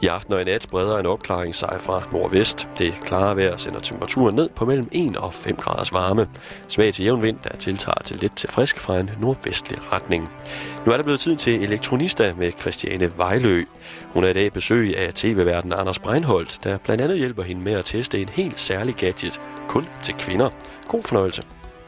I aften og i nat breder en opklaring sig fra nordvest. Det klare vejr sender temperaturen ned på mellem 1 og 5 graders varme. Svag til jævn vind, der tiltager til let til frisk fra en nordvestlig retning. Nu er det blevet tid til Elektronista med Christiane Vejlø. Hun er i dag besøg af tv-værten Anders Breinholt, der blandt andet hjælper hende med at teste en helt særlig gadget, kun til kvinder. God fornøjelse.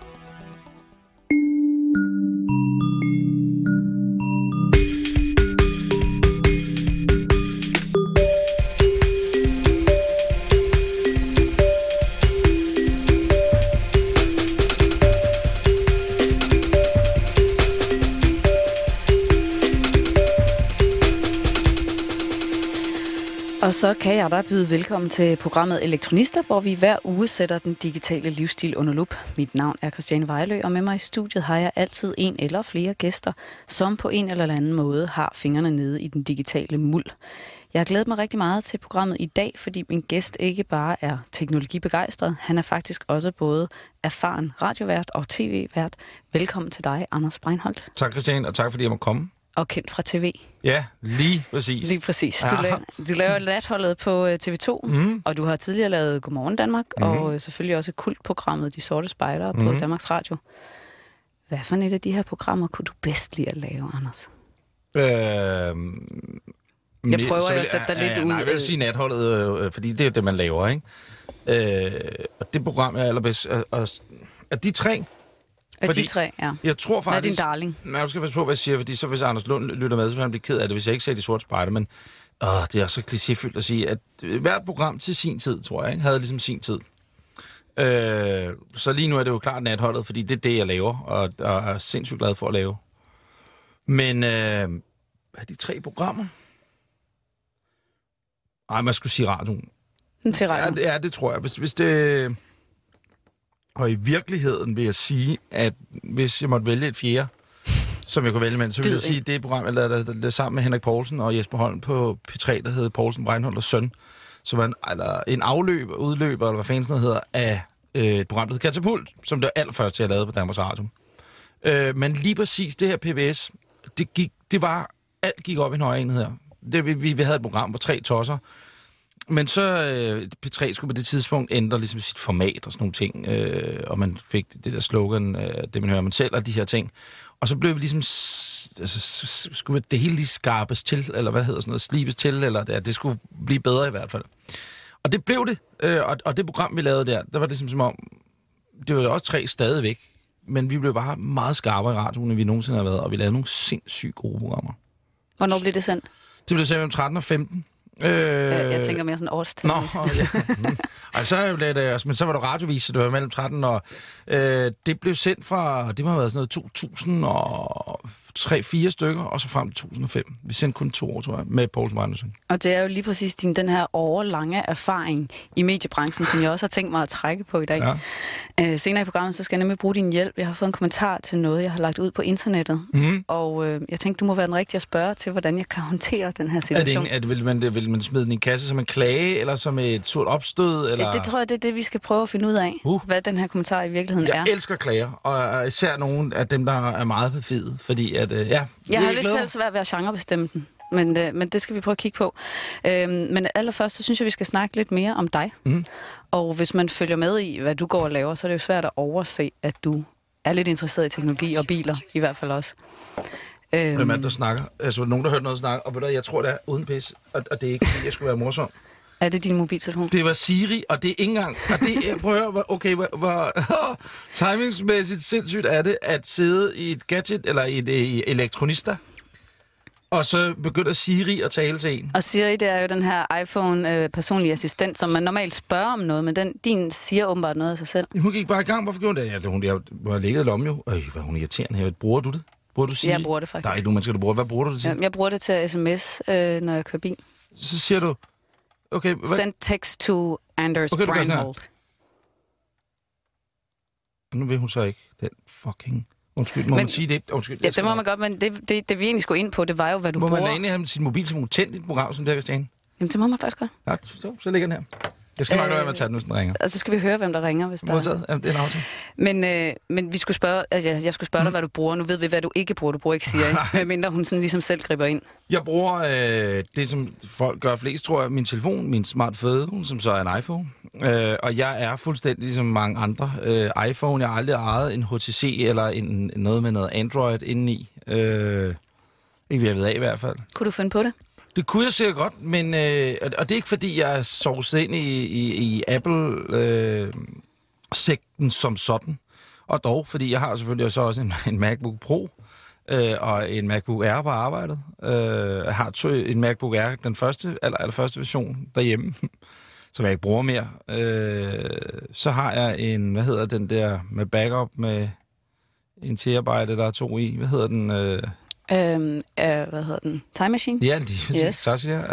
Og så kan jeg bare byde velkommen til programmet Elektronista, hvor vi hver uge sætter den digitale livsstil under lup. Mit navn er Christiane Vejlø, og med mig i studiet har jeg altid en eller flere gæster, som på en eller anden måde har fingrene nede i den digitale muld. Jeg har glædet mig rigtig meget til programmet i dag, fordi min gæst ikke bare er teknologibegejstret, han er faktisk også både erfaren radiovært og tv-vært. Velkommen til dig, Anders Breinholt. Tak, Christiane, og tak fordi jeg må komme. Og kendt fra tv. Ja, lige præcis. Lige præcis. Du laver natholdet på TV2, og du har tidligere lavet Godmorgen Danmark, og selvfølgelig også kultprogrammet De Sorte Spejdere på Danmarks Radio. Hvad for et af de her programmer kunne du bedst lide at lave, Anders? Jeg prøver at sætte dig lidt ud. Nej, jeg vil sige natholdet, fordi det er det, man laver, ikke? Og det program, jeg er allerbedst, er de tre. Fordi, de tre, ja. Jeg tror faktisk... Hvad er din darling? Nej, jeg skal passe på, hvad jeg siger, fordi så hvis Anders Lund lytter med, så vil han blive ked af det, hvis jeg ikke sagde De Sorte Spejder, men det er så klichéfyldt at sige, at hvert program til sin tid, tror jeg, ikke, havde ligesom sin tid. Så lige nu er det jo klart natholdet, fordi det er det, jeg laver, og er sindssygt glad for at lave. Men er de tre programmer? Nej, man skulle sige radioen. Til radioen? Ja, det tror jeg. Hvis det... Og i virkeligheden vil jeg sige, at hvis jeg måtte vælge et fjerde, som jeg kunne vælge med, så vil jeg sige, at det program, jeg lavede sammen med Henrik Poulsen og Jesper Holm på P3, der hed Poulsen, Breinholt og Søn, som var en udløber, eller hvad fanden sådan hedder, af et program, der hed Katapult, som det var allerførste, jeg lavede på Danmarks Radio. Men lige præcis det her PBS, alt gik op i en højere enhed her. Vi havde et program på 3 tosser, men så P3 skulle på det tidspunkt ændre ligesom sit format og sådan nogle ting, og man fik det der slogan, det man hører man selv og de her ting. Og så blev vi ligesom, skulle det hele lige skarpes til, eller hvad hedder sådan noget, slibes til, eller det skulle blive bedre i hvert fald. Og det blev det, og det program, vi lavede der var det ligesom som om, det var også 3 stadigvæk, men vi blev bare meget skarpere i radioen, end vi nogensinde har været, og vi lavede nogle sindssygt gode programmer. Hvornår blev det sendt? Det blev sendt mellem 13 og 15. Jeg tænker mere sådan årstal. Nå, ja. Men så var det radiovis, så det var mellem 13 og... det blev sendt fra, det må have været sådan noget 2003-4 stykker, og så frem til 2005. Vi sendte kun 2 år, tror jeg, med Poulsen Breinholt. Og det er jo lige præcis den her årelange erfaring i mediebranchen, som jeg også har tænkt mig at trække på i dag. Ja. Senere i programmet, så skal jeg nemlig bruge din hjælp. Jeg har fået en kommentar til noget, jeg har lagt ud på internettet, og jeg tænkte, du må være den rigtige at spørge til, hvordan jeg kan håndtere den her situation. Vil man smide den i en kasse som en klage, eller som et surt opstød? Eller? Det tror jeg, det er det, vi skal prøve at finde ud af, hvad den her kommentar i virkeligheden er. Jeg elsker klager, og især nogle af dem, der er meget perfide, fordi at, jeg har lidt selv svært ved at genrebestemme den, men det skal vi prøve at kigge på. Men allerførst, så synes jeg, vi skal snakke lidt mere om dig. Og hvis man følger med i, hvad du går og laver, så er det jo svært at overse, at du er lidt interesseret i teknologi og biler, i hvert fald også. Hvem er det, der snakker? Altså, nogen, der har hørt noget snakke, og ved du, jeg tror, det er uden pis, og det er ikke, fordi jeg skulle være morsom. Er det din mobiltelefon? Det var Siri, og det er ikke engang... Og det, prøv at høre, okay, hvor timingsmæssigt sindssygt er det at sidde i et gadget, eller i et elektronista, og så begynder Siri at tale til en. Og Siri, det er jo den her iPhone-personlige assistent, som man normalt spørger om noget, men din siger åbenbart noget af sig selv. Hun gik bare i gang. Hvorfor gjorde hun det? Hun har ligget i lommen jo. Hvor hun irriterende her. Bruger du det? Bruger du Siri? Jeg bruger det faktisk. Der er ikke nogen mennesker, du bruger. Hvad bruger du det til? Jeg bruger det til sms, når jeg kører bil. Så siger du... Okay, send text to Anders Breinholt. Nu vil hun så ikke den fucking... Undskyld, må man sige det? Undskyld, ja, det må man godt, men det vi egentlig skulle ind på, det var jo, hvad du bruger. Må man egentlig have sin mobiltelefon tændt i et program som det her, Christiane? Jamen, det må man faktisk godt. Ja, så ligger den her. Jeg skal nok lade være med at tage den, hvis den ringer. Og så skal vi høre, hvem der ringer, hvis der... Modtaget. Jamen, det er en aftale. Men vi skulle spørge, jeg skulle spørge dig, hvad du bruger. Nu ved vi, hvad du ikke bruger. Du bruger ikke Siri, medmindre hun sådan ligesom selv griber ind. Jeg bruger det, som folk gør flest, tror jeg, min telefon, min smartphone, som så er en iPhone. Og jeg er fuldstændig ligesom mange andre. iPhone, jeg har aldrig ejet en HTC eller noget med noget Android indeni. Ikke jeg ved af i hvert fald. Kunne du finde på det? Det kunne jeg sikkert godt, men og det er ikke fordi, jeg er sovset ind i Apple-sekten som sådan. Og dog, fordi jeg har selvfølgelig så også en MacBook Pro og en MacBook Air på arbejdet. Jeg har en MacBook Air, den allerførste version derhjemme, som jeg ikke bruger mere. Så har jeg en, den der med backup med en terabyte, der er 2 i. Hvad hedder den? Time Machine? Ja, lige præcis. Yes. Så siger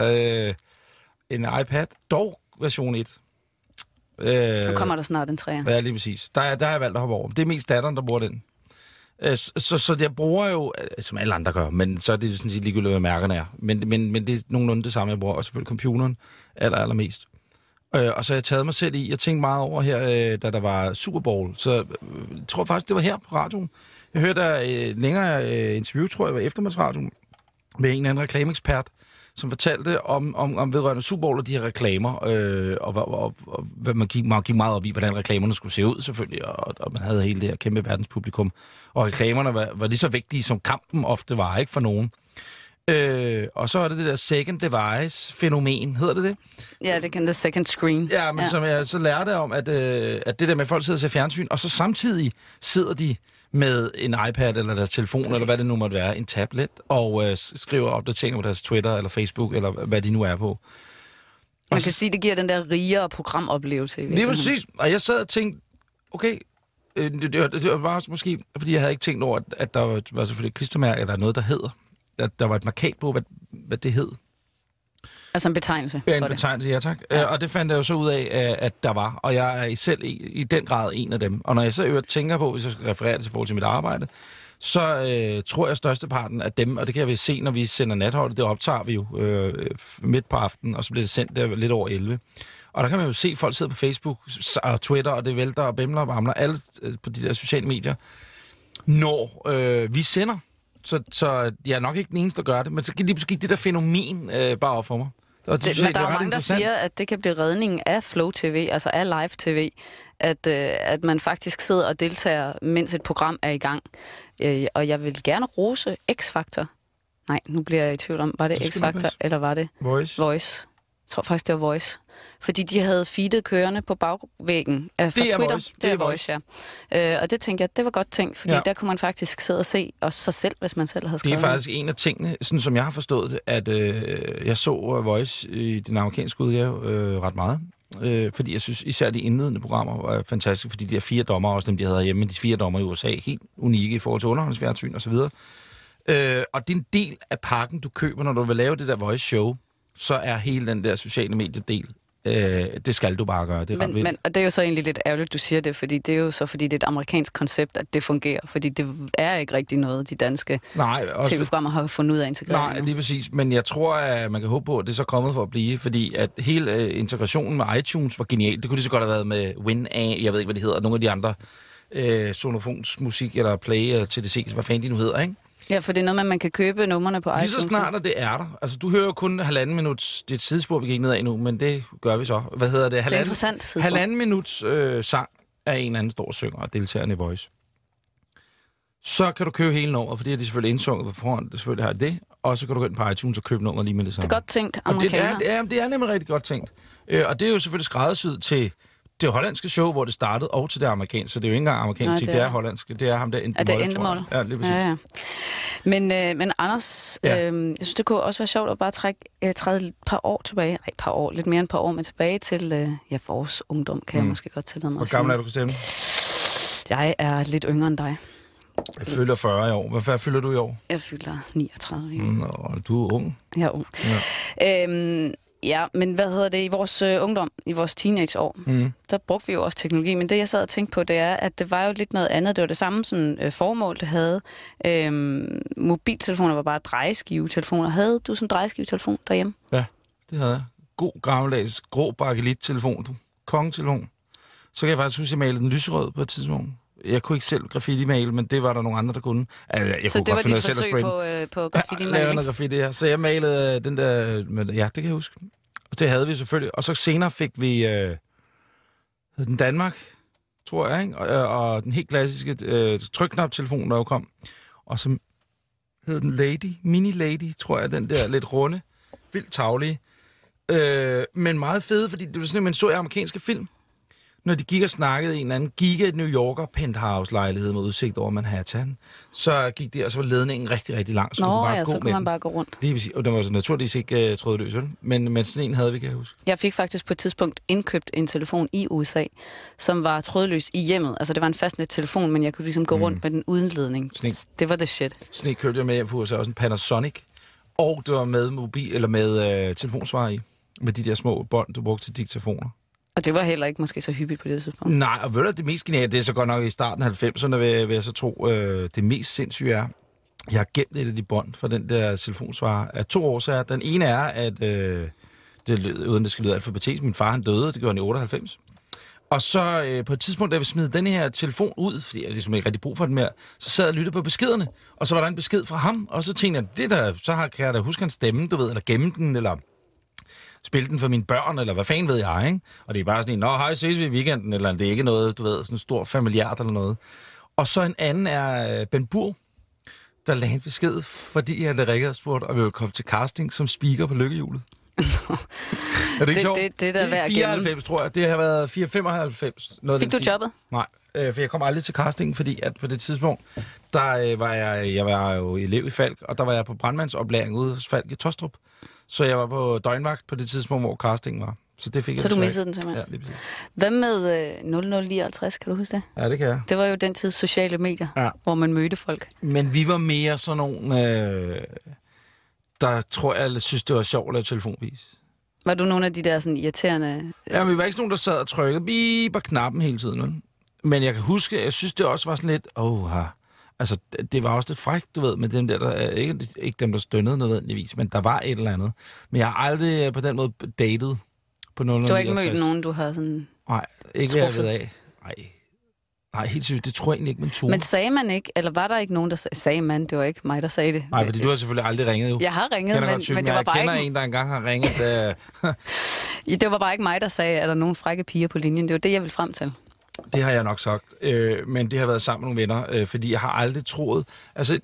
en iPad, dog version 1. Nu kommer der snart en 3'er. Ja, lige præcis. Der har jeg valgt at hoppe over. Det er mest datteren, der bruger den. Så jeg bruger jo, som alle andre gør, men så er det sådan set ligegyldigt, hvad mærkerne er. Men det er nogenlunde det samme, jeg bruger. Og selvfølgelig computeren allermest. Og så har jeg taget mig selv i, jeg tænkte meget over her, da der var Super Bowl. Så jeg tror faktisk, det var her på radioen. Jeg hørte længere interview, tror jeg, var eftermiddagsradioen, med en anden reklameekspert, som fortalte om vedrørende Super Bowl og de her reklamer, og hvad man gik meget op i, hvordan reklamerne skulle se ud, selvfølgelig, og man havde hele det her kæmpe verdenspublikum. Og reklamerne var lige så vigtige, som kampen ofte var, ikke for nogen. Og så er det der second device-fænomen, hedder det? Ja, det kan the second screen. Ja, men som jeg så lærte om, at det der med, at folk sidder og ser fjernsyn, og så samtidig sidder de med en iPad eller deres telefon, eller hvad det nu måtte være, en tablet, og skriver opdateringer på deres Twitter eller Facebook, eller hvad de nu er på. Man kan sige, at det giver den der rigere programoplevelse. Det er præcis. Og jeg sad og tænkte, okay, det var bare måske, fordi jeg havde ikke tænkt over, at der var selvfølgelig et klistermærke, eller noget, der hedder. At der var et markat på, hvad det hed. Altså en betegnelse for det? Ja, en betegnelse, ja tak. Ja. Og det fandt jeg jo så ud af, at der var. Og jeg er selv i den grad en af dem. Og når jeg så tænker på, hvis jeg skal referere det til forhold til mit arbejde, så tror jeg størsteparten af dem, og det kan vi se, når vi sender natholdet, det optager vi jo midt på aftenen, og så bliver det sendt der lidt over 11. Og der kan man jo se, at folk sidder på Facebook og Twitter, og det vælter og bimler og bamler, alle på de der sociale medier, når vi sender. Så jeg er nok ikke den eneste, der gør det, men så kan lige måske det der fænomen bare op for mig. Men der er mange, der siger, at det kan blive redningen af Flow TV, altså af live TV, at man faktisk sidder og deltager, mens et program er i gang. Og jeg vil gerne rose X-Factor. Nej, nu bliver jeg i tvivl om, var det X-Factor, eller var det Voice? Jeg tror faktisk, det var Voice. Fordi de havde feedet kørende på bagvæggen fra Twitter. Voice. Det er Voice, ja. Og det tænkte jeg, det var godt tænkt, fordi der kunne man faktisk sidde og se også sig selv, hvis man selv havde skrevet. Det er faktisk en af tingene, sådan som jeg har forstået det, at jeg så Voice i den amerikanske udgave ret meget. Fordi jeg synes især de indledende programmer var fantastiske, fordi de her 4 dommer, også dem de havde hjemme, de 4 dommer i USA, helt unikke i forhold til underholdningsfjernsyn og så videre. Og det er en del af pakken, du køber, når du vil lave det der Voice show, så er hele den der sociale mediedel, det skal du bare gøre. Det er ret vildt. Og det er jo så egentlig lidt ærgerligt, du siger det, fordi det er jo så, fordi det er et amerikansk koncept, at det fungerer. Fordi det er ikke rigtig noget, de danske tv-programmer har fundet ud af integrering. Nej, lige præcis. Men jeg tror, at man kan håbe på, at det er så kommet for at blive, fordi at hele integrationen med iTunes var genial. Det kunne lige så godt have været med WinA, jeg ved ikke, hvad de hedder, nogle af de andre sonofonsmusik eller Play eller TDC, hvad fanden de nu hedder, ikke? Ja, for det er noget med, at man kan købe numrene på iTunes. Lige så snart, og det er der. Altså, du hører jo kun 1,5 minut. Det er et sidespor, vi gik ned af nu, men det gør vi så. Hvad hedder det? Det er interessant sidespor. 1,5 minuts sang af en anden stor synger og deltagerne i Voice. Så kan du købe hele nummeret, for det er de selvfølgelig indsunget på forhånd. Det selvfølgelig har det. Og så kan du gå ind på iTunes og købe nummeret lige med det samme. Det er godt tænkt, amerikaner. Det er nemlig rigtig godt tænkt. Og det er jo selvfølgelig skræddersyet til det hollandske show, hvor det startede, og til det amerikanske. Så det er jo ikke engang amerikansk, det er hollandsk. Det er ham der Endemol. Ja, lige præcis. Ja. Men Anders, jeg synes, det kunne også være sjovt at bare træde et par år tilbage. Lidt mere end et par år, men tilbage til vores ungdom, kan jeg måske godt tillade mig at sige. Hvor gammel er du, Christiane? Jeg er lidt yngre end dig. Jeg fylder 40 i år. Hvad fylder du i år? Jeg fylder 39 i år. Nå, du er ung. Jeg er ung. Ja. Ja, men hvad hedder det? I vores ungdom, i vores teenageår, der brugte vi jo også teknologi. Men det, jeg sad og tænkte på, det er, at det var jo lidt noget andet. Det var det samme sådan, formål, det havde. Mobiltelefoner var bare drejeskivetelefoner. Havde du som drejeskivetelefon derhjemme? Ja, det havde jeg. god gammeldags grå bakelit-telefon, kongetelefon. Så kan jeg faktisk huske, at jeg malede den lyserød på et tidspunkt. Jeg kunne ikke selv graffiti-male, men det var der nogle andre, der kunne. Altså, jeg så kunne det godt var dit forsøg på graffiti-maling? Ja, graffiti, ja. Så jeg malede den der... Ja, det kan jeg huske. Og det havde vi selvfølgelig. Og så senere fik vi den Danmark, tror jeg, ikke? Og den helt klassiske trykknap-telefon, der jo kom. Og så hed den Lady, Mini Lady, tror jeg, den der lidt runde, vildt taglige. Men meget fede, fordi det var sådan, at man så i amerikanske film, når de gik og snakkede i en anden giga New Yorker penthouse-lejlighed med udsigt over Manhattan, så gik det, og så var ledningen rigtig, rigtig lang. Så kunne man bare gå rundt. Lige præcis, og den var så naturligvis ikke trådløs, vel? Men sådan en havde vi, kan jeg huske. Jeg fik faktisk på et tidspunkt indkøbt en telefon i USA, som var trådløs i hjemmet. Altså det var en fastnet-telefon, men jeg kunne ligesom gå rundt med den uden ledning. Det var the shit. Sådan en købte jeg med hjem fra USA, også en Panasonic, og det var med mobil, eller med telefonsvarer i, med de der små bånd, du brugte til diktafoner. Og det var heller ikke måske så hyppigt på det tidspunkt. Nej, og ved du, det mest geniale, det er så godt nok i starten af 90'erne, vil jeg så tro, det mest sindssyge er, jeg har gemt et af de bånd fra den der telefonsvarer af 2 årsager. Den ene er, at uden det skal lyde alfabetisk, min far han døde, det gjorde han i 98. Og så på et tidspunkt, da vi smed den her telefon ud, fordi jeg ligesom ikke rigtig brug for den mere, så sad jeg og lyttede på beskederne, og så var der en besked fra ham, og så tænkte jeg, kan jeg da huske hans stemme, du ved, eller gemme den, eller spille den for mine børn, eller hvad fanden ved jeg, ikke? Og det er bare sådan en, hej, ses vi i weekenden, eller det er ikke noget, du ved, sådan stor familiært eller noget. Og så en anden er Ben Burr, der lagde en besked, fordi han havde ringet og spurgt, om jeg ville komme til casting som speaker på Lykkehjulet. Er det ikke sjovt? Det der værd 94, tror jeg. Det har været 495. Fik du jobbet? Nej, for jeg kom aldrig til castingen, fordi at på det tidspunkt, der var jeg var jo elev i Falk, og der var jeg på brandmandsoplæring ude hos Falk i Tostrup. Så jeg var på døgnvagt på det tidspunkt, hvor castingen var. Så det fik jeg. Så du missede den simpelthen? Ja, lige præcis. Hvad med 0059, kan du huske det? Ja, det kan jeg. Det var jo den tids sociale medier, hvor man mødte folk. Men vi var mere sådan nogle, der tror jeg synes, det var sjovt at lave telefonvis. Var du nogle af de der sådan irriterende... Ja, men vi var ikke sådan nogen, der sad og trykkede bip på knappen hele tiden. Men jeg kan huske, jeg synes, det også var sådan lidt... Altså, det var også lidt frækt, du ved, med dem der ikke dem, der stønnede nødvendigvis, men der var et eller andet. Men jeg har aldrig på den måde datet på 00. Du har ikke mødt nogen, du har sådan... Nej, ikke hvad jeg ved af. Nej, helt seriøst, det tror jeg egentlig ikke, man tog. Men sagde man ikke, eller var der ikke nogen, der sagde man? Det var ikke mig, der sagde det. Nej, fordi du har selvfølgelig aldrig ringet jo. Jeg har ringet, men det var bare ikke... Jeg kender en, der engang har ringet. Det var bare ikke mig, der sagde, at der er nogle frække piger på linjen. Det var det, jeg ville frem til. Det har jeg nok sagt, men det har været sammen med nogle venner, fordi jeg har aldrig troet... Altså,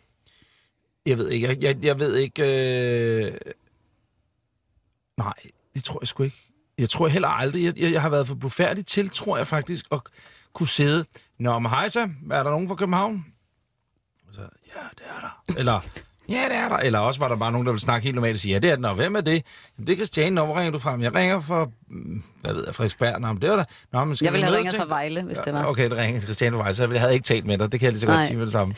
jeg ved ikke, jeg ved ikke... Nej, det tror jeg sgu ikke. Jeg tror heller aldrig... Jeg har været for blufærdig til, tror jeg faktisk, at kunne sidde... Nå, men hej så, er der nogen fra København? Og så, ja, det er der. Eller... Ja, det er der. Eller også var der bare nogen, der ville snakke helt normalt og sige, ja, det er den, og hvem er det? Jamen, det er Christiane, hvor ringer du fra? Jeg ringer fra, hvad ved jeg, Frederiksberg. Nå, men det var der. Nå, men jeg ville have ringet fra Vejle, hvis det var. Okay, det ringer Christiane fra Vejle, så jeg havde ikke talt med dig. Det kan jeg lige så godt sige med det samme.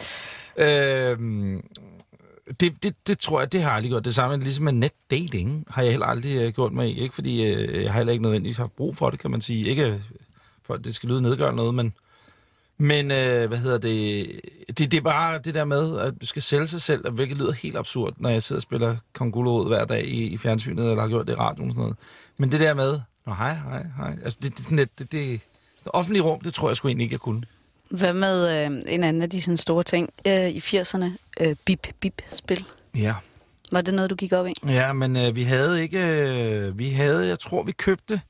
Det tror jeg, det har jeg aldrig gjort. Det samme ligesom med netdating har jeg heller aldrig gjort mig i. Ikke fordi jeg har heller ikke nødvendigvis haft brug for det, kan man sige. Ikke for at det skal lyde nedgøre noget, men det er bare det der med, at du skal sælge sig selv, hvilket lyder helt absurd, når jeg sidder og spiller Kongolo hver dag i fjernsynet, eller har gjort det i radioen og sådan noget. Men det der med, hej. Altså det offentlige rum, det tror jeg sgu egentlig ikke, jeg kunne. Hvad med en anden af de sådan store ting i 80'erne? Bip-spil. Ja. Var det noget, du gik op i? Ja, men vi havde ikke... jeg tror, vi købte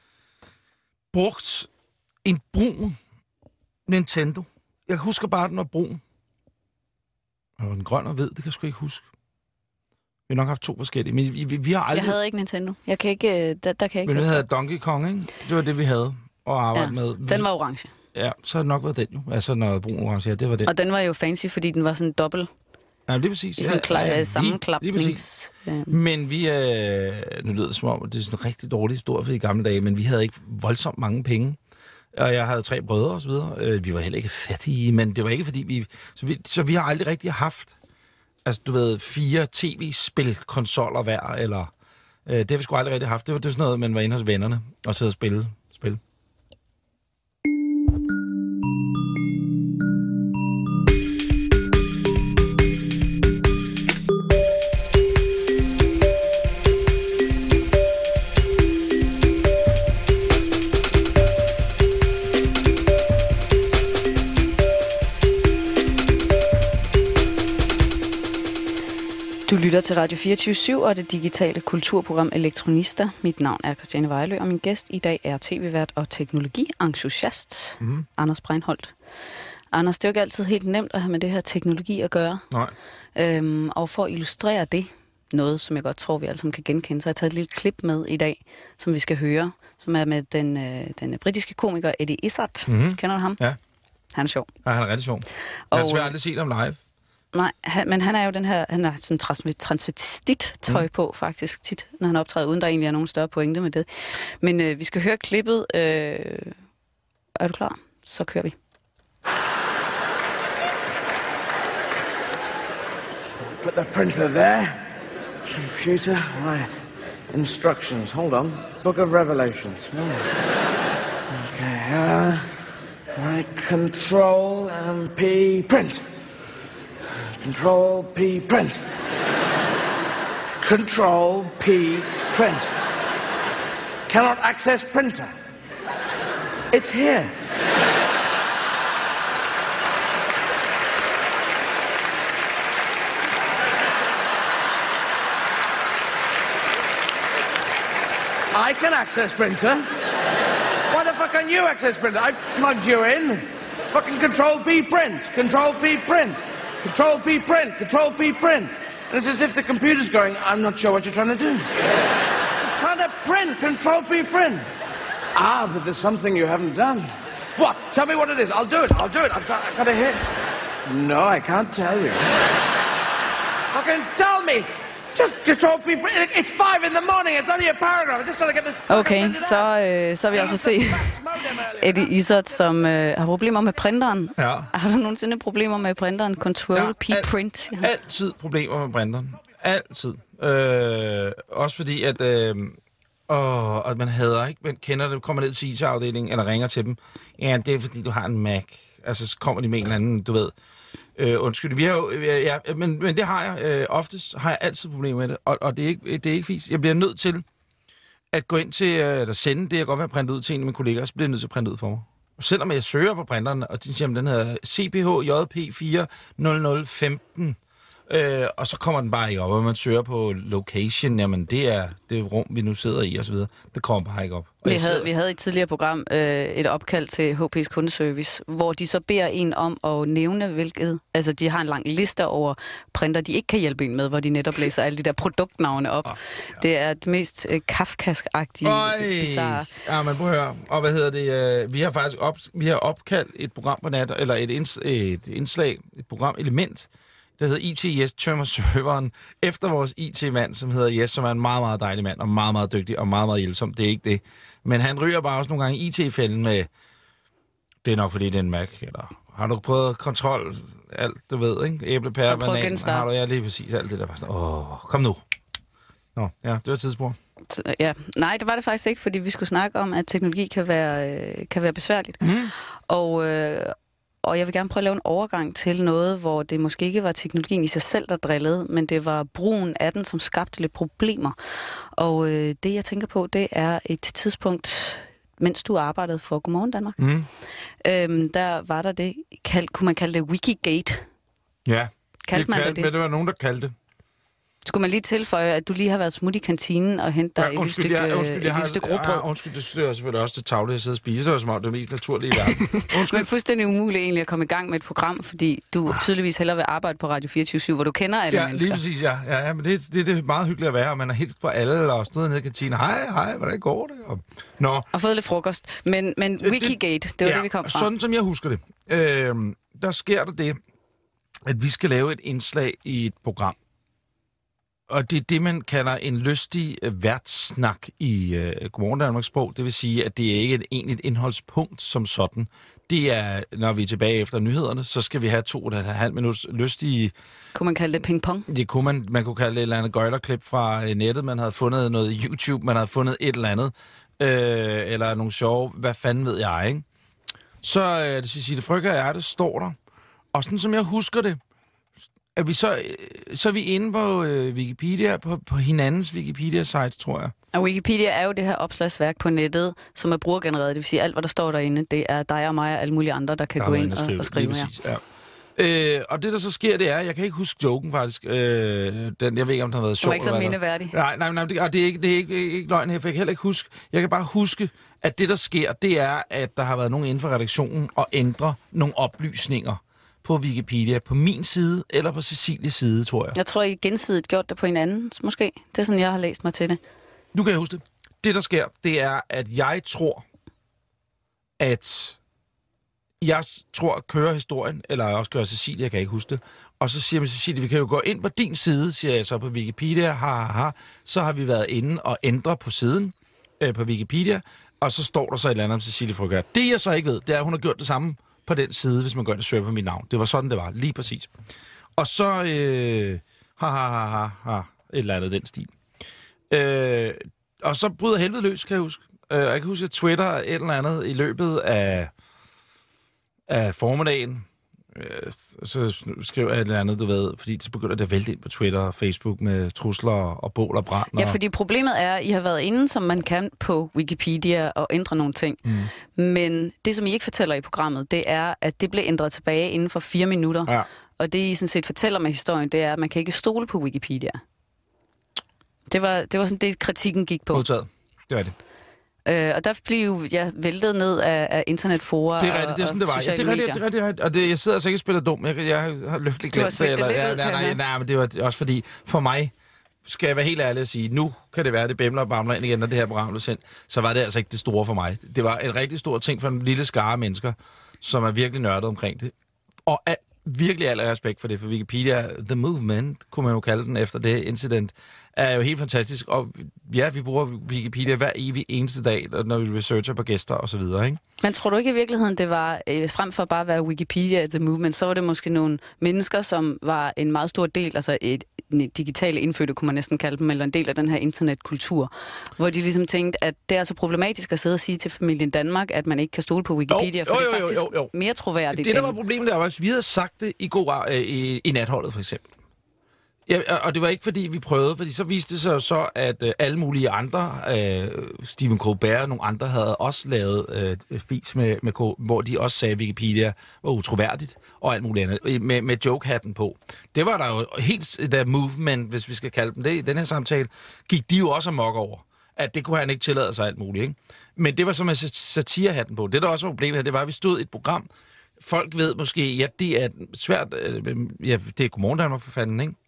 brugt en brun Nintendo. Jeg husker bare, den var brun. Og den grøn og hvid, det kan jeg sgu ikke huske. Vi har nok haft 2 forskellige, men vi har aldrig... Jeg havde ikke Nintendo. Jeg kan ikke... Der kan jeg ikke... Men vi havde Donkey Kong, ikke? Det var det, vi havde at arbejde med. Den var orange. Ja, så har det nok været den jo. Altså noget brun orange, ja, det var den. Og den var jo fancy, fordi den var sådan dobbelt. Ja, lige præcis. I sådan sammenklapnings... Men vi... nu lyder det som om, det er sådan en rigtig dårlig historie for de gamle dage, men vi havde ikke voldsomt mange penge. Og jeg havde 3 brødre og så videre. Vi var heller ikke fattige, men det var ikke fordi vi... Så vi har aldrig rigtig haft, altså du ved, 4 tv-spil-konsoller hver, eller... det har vi sgu aldrig rigtig haft. Det var sådan noget, man var inde hos vennerne og sidde og spille. lytter til Radio 24/7 og det digitale kulturprogram Elektronista. Mit navn er Christiane Vejlø, og min gæst i dag er tv-vært og teknologientusiast Anders Breinholt. Anders, det er jo ikke altid helt nemt at have med det her teknologi at gøre. Nej. Og for at illustrere det, noget som jeg godt tror, vi alle sammen kan genkende, så har jeg taget et lille klip med i dag, som vi skal høre, som er med den britiske komiker Eddie Izzard. Kender du ham? Ja. Han er sjov. Ja, han er rigtig sjov. Jeg har desværre aldrig set ham live. Nej, men han er jo han har sådan transvestit-tøj på faktisk tit, når han optræder, uden der egentlig er nogen større pointe med det. Men vi skal høre klippet. Er du klar? Så kører vi. Put the printer there. Computer, right. Instructions, hold on. Book of Revelations. Okay, right, Control P, print. Control P, print. Control P, print. Cannot access printer. It's here. I can access printer. Why the fuck can't you access printer? I plugged you in. Fucking Control P, print. Control P, print. Control P, print. Control P, print. And it's as if the computer's going, I'm not sure what you're trying to do. I'm trying to print. Control P, print. Ah, but there's something you haven't done. What? Tell me what it is. I'll do it. I'll do it. I've got a hit. No, I can't tell you. Fucking tell me. Just Control P, print. It's 5 in the morning. It's only a paragraph. I just gotta get this. Okay, så vil jeg altså se Eddie Izzard, som har problemer med printeren. Ja. Har du nogensinde problemer med printeren? Control P, print? Altid problemer med printeren. Altid. Også fordi, at og man hader, ikke? Man kender det, kommer ned til IT-afdelingen, eller ringer til dem. Ja, det er fordi, du har en Mac. Altså, så kommer de med en eller anden, du ved. Undskyld, vi har jo, men det har jeg. Oftest har jeg altid problemer med det, og det er ikke fint. Jeg bliver nødt til at gå ind til, eller sende det, jeg godt vil have printet ud til en af mine kollegaer, så bliver jeg nødt til at printe ud for mig. Og selvom jeg søger på printeren, og de siger, at den hedder CPH-JP40015, og så kommer den bare ikke op, og man søger på location, jamen det er det rum, vi nu sidder i, og så videre. Det kommer bare ikke op. Vi havde i et tidligere program et opkald til HP's kundeservice, hvor de så beder en om at nævne, hvilket... Altså, de har en lang liste over printer, de ikke kan hjælpe en med, hvor de netop læser alle de der produktnavne op. Ja. Det er det mest Kafkask-agtige, bizarre. Ja, man prøver at høre. Og hvad hedder det? Vi har faktisk opkaldt et program på nat, eller et indslag, et programelement, der hedder IT Yes tømmer serveren, efter vores IT-mand, som hedder Yes, som er en meget, meget dejlig mand, og meget, meget dygtig, og meget, meget hjælpsom. Det er ikke det. Men han ryger bare også nogle gange IT-fælden med, det er nok fordi, det er en Mac, eller har du prøvet kontrol, alt du ved, ikke? Æble, pære, banan, har du lige præcis alt det der. Kom nu. Nå, ja, det var tidsspor. Ja, nej, det var det faktisk ikke, fordi vi skulle snakke om, at teknologi kan være besværligt. Og jeg vil gerne prøve at lave en overgang til noget, hvor det måske ikke var teknologien i sig selv, der drillede, men det var brugen af den, som skabte lidt problemer. Og det, jeg tænker på, det er et tidspunkt, mens du arbejdede for Godmorgen Danmark. Der var der det, kunne man kalde det Wikigate? Ja, kaldte man det? Men det var nogen, der kaldte det. Skulle man lige tilføje, at du lige har været smut i kantinen og hentet dig et lille stykke rugbrød? Ja, undskyld, det synes jeg selvfølgelig også til tavle, jeg sidder og spiser. Det var som om det mest naturlige i verden. Men fuldstændig umuligt egentlig at komme i gang med et program, fordi du tydeligvis hellere vil arbejde på Radio 24/7, hvor du kender alle mennesker. Ja, lige præcis, ja. Men det er meget hyggeligt at være, og man har hilst på alle, og stået nede i kantinen. Hej, hvordan går det? Og fået lidt frokost. Men Wikigate, det var det, vi kom fra. Sådan som jeg husker det, der sker der det, at vi skal lave et indslag i et program. Og det er det, man kalder en lystig værtssnak i Godmorgen Danmarks sprog. Det vil sige, at det er ikke et egentligt indholdspunkt som sådan. Det er, når vi er tilbage efter nyhederne, så skal vi have 2,5 minutter lystige... Kunne man kalde det ping-pong? Det kunne man kunne kalde det et eller andet gøjlerklip fra nettet. Man havde fundet noget i YouTube, man havde fundet et eller andet. Eller nogle sjove, hvad fanden ved jeg, ikke? Så det skal sige, det frygger jeg, det står der. Og sådan som jeg husker det, at vi så er vi inde på Wikipedia, på hinandens Wikipedia-sites, tror jeg. Og Wikipedia er jo det her opslagsværk på nettet, som er brugergenereret. Det vil sige, alt, hvad der står derinde, det er dig og mig og alle mulige andre, der kan gå ind og skrive. Præcis, ja. Og det, der så sker, det er, jeg kan ikke huske joken faktisk. Jeg ved ikke, om den har været sjov. Det var ikke så mindeværdig. Nej, og det er ikke løgn her, for jeg kan heller ikke huske. Jeg kan bare huske, at det, der sker, det er, at der har været nogen inden for redaktionen og ændre nogle oplysninger på Wikipedia, på min side eller på Cecilies side, tror jeg. Jeg tror, I gensidigt gjort det på hinanden, måske. Det er sådan, jeg har læst mig til det. Nu kan jeg huske det. Det, der sker, det er, at jeg tror, at kører historien, eller jeg også kører Cecilie, jeg kan ikke huske det. Og så siger man, Cecilie, vi kan jo gå ind på din side, siger jeg så på Wikipedia, så har vi været inde og ændre på siden på Wikipedia, og så står der så et eller andet om Cecilie Frøkjær. Det jeg så ikke ved, det er, at hun har gjort det samme på den side, hvis man gør det søger på mit navn. Det var sådan, det var. Lige præcis. Og så et eller andet den stil. Og så bryder helvede løs, kan jeg huske. Jeg kan huske, at Twitter et eller andet i løbet af formiddagen, så skriver jeg et eller andet, du ved, fordi så begynder det at vælte ind på Twitter og Facebook med trusler og bål og brand. Ja, fordi problemet er, at I har været inde, som man kan på Wikipedia og ændre nogle ting. Men det, som I ikke fortæller i programmet, det er, at det blev ændret tilbage inden for 4 minutter. Ja. Og det, I sådan set fortæller med historien, det er, at man kan ikke stole på Wikipedia. Det var sådan det, kritikken gik på. Modtaget. Det er det. Og der blev jeg væltet ned af internetforer det er rigtigt, det er sådan, det var. Ja, det er rigtigt. Og det, jeg sidder altså ikke og spiller dum. Jeg har lykkeligt glemt det. Nej, men det var også fordi, for mig, skal jeg være helt ærlig at sige, nu kan det være, det bæmler og bamler ind igen, når det her program blev sendt, så var det altså ikke det store for mig. Det var en rigtig stor ting for en lille skare mennesker, som er virkelig nørdet omkring det. Og virkelig al respekt for det, for Wikipedia, The Movement, kunne man jo kalde den efter det incident, er jo helt fantastisk. Og ja, vi bruger Wikipedia hver evig eneste dag, når vi researcher på gæster og så videre, ikke? Men tror du ikke i virkeligheden, det var, frem for bare at være Wikipedia The Movement, så var det måske nogle mennesker, som var en meget stor del, altså et digitale indfødte, kunne man næsten kalde dem, eller en del af den her internetkultur, hvor de ligesom tænkte, at det er så problematisk at sidde og sige til familien Danmark, at man ikke kan stole på Wikipedia, for det er faktisk mere troværdigt. Det, der var problemet, der var, hvis vi havde sagt det i natholdet, for eksempel. Ja, og det var ikke, fordi vi prøvede, fordi så viste det sig så, at alle mulige andre, Stephen Colbert og nogle andre, havde også lavet fis hvor de også sagde, at Wikipedia var utroværdigt og alt muligt andet, med joke-hatten på. Det var der jo helt, der movement, hvis vi skal kalde dem det, i den her samtale, gik de jo også amok over, at det kunne han ikke tillade sig alt muligt, ikke? Men det var så med satirehatten på. Det, der også var problemet her, det var, at vi stod i et program. Folk ved måske, ja, det er svært, ja, det er Godmorgen Danmark for fanden, ikke?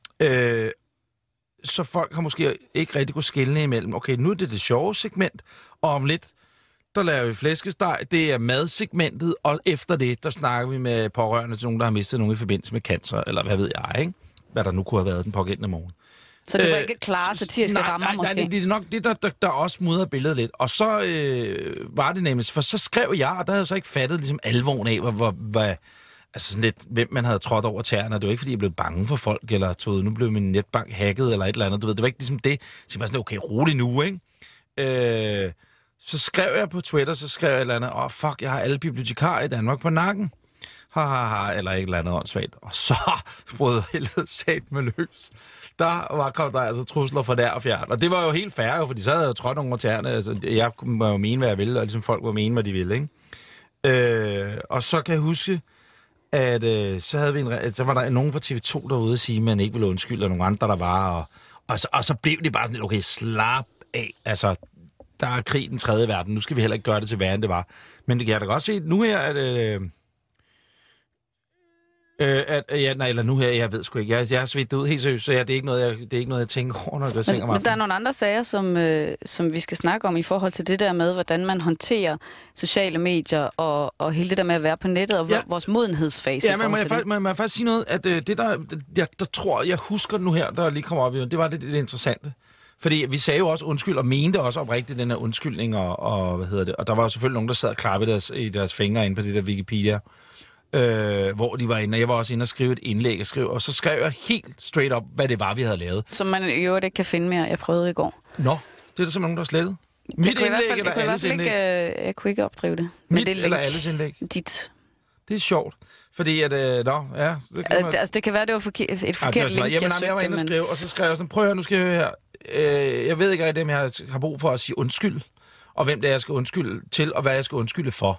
Så folk har måske ikke rigtig kunnet skelne imellem. Okay, nu er det sjove segment, og om lidt, der laver vi flæskesteg. Det er madsegmentet, og efter det, der snakker vi med pårørende til nogen, der har mistet nogen i forbindelse med cancer, eller hvad ved jeg, ikke? Hvad der nu kunne have været den pågældende morgen. Så det var ikke et klare satiriske rammer, måske? Nej, det er nok det, der også mudrer billedet lidt. Og så var det nemlig, for så skrev jeg, og der havde jeg så ikke fattet ligesom alvoren af, hvad altså sådan lidt, hvem man havde trådt over tæerne, og det var ikke, fordi jeg blev bange for folk, eller troede, nu blev min netbank hacket, eller et eller andet, du ved, det var ikke ligesom det. Så jeg var sådan, okay, rolig nu, ikke? Så skrev jeg på Twitter, så skrev jeg et eller andet, fuck, jeg har alle bibliotekarer i Danmark på nakken. Eller et eller andet åndssvagt. Og så brød helvede sat med løs. Kom der altså trusler fra der og fjern. Og det var jo helt fair, jo, fordi så havde jeg jo trådt nogle over tæerne. Altså, jeg må jo mene, hvad jeg ville, og ligesom folk må mene, hvad de ville, ikke? Og så kan jeg huske, at så havde vi så var der nogen fra TV2 derude at sige, at man ikke ville undskylde, og nogle andre, der var. Og så blev det bare sådan lidt, okay, slap af. Altså, der er krig i den tredje verden. Nu skal vi heller ikke gøre det til værre, end det var. Men det kan jeg da godt se nu her, jeg ved sgu ikke. Jeg har svedt det ud helt seriøst, så det er ikke noget, jeg tænker over, når jeg tænker mig. Men der er nogle andre sager, som vi skal snakke om i forhold til det der med, hvordan man håndterer sociale medier og hele det der med at være på nettet og vores modenhedsfase. Ja, men må jeg faktisk sige noget, at det der tror jeg husker nu her, der lige kommer op i, det var det interessante. Fordi vi sagde jo også undskyld, og mente også oprigtigt den her undskyldning, og hvad hedder det, og der var jo selvfølgelig nogen, der sad og klappede i deres fingre inde på det der Wikipedia, hvor de var inde, og jeg var også inde og skrive et indlæg, og så skrev jeg helt straight up, hvad det var, vi havde lavet. Som man i øvrigt ikke kan finde mere. Jeg prøvede i går. Nå, det er der simpelthen nogen, der har slettet. Mit indlæg eller alles indlæg? Jeg kunne ikke opdrive det. Mit det eller alles indlæg? Dit. Det er sjovt, fordi at, det kan man... Altså, det kan være, det var et forkert link, jeg søgte. Jeg var inde og skrev, og så skrev jeg sådan, prøv at høre, nu skal jeg høre her. Jeg ved ikke rigtig, om jeg har brug for at sige undskyld, og hvem det er, jeg skal undskylde til, og hvad jeg skal undskylde for.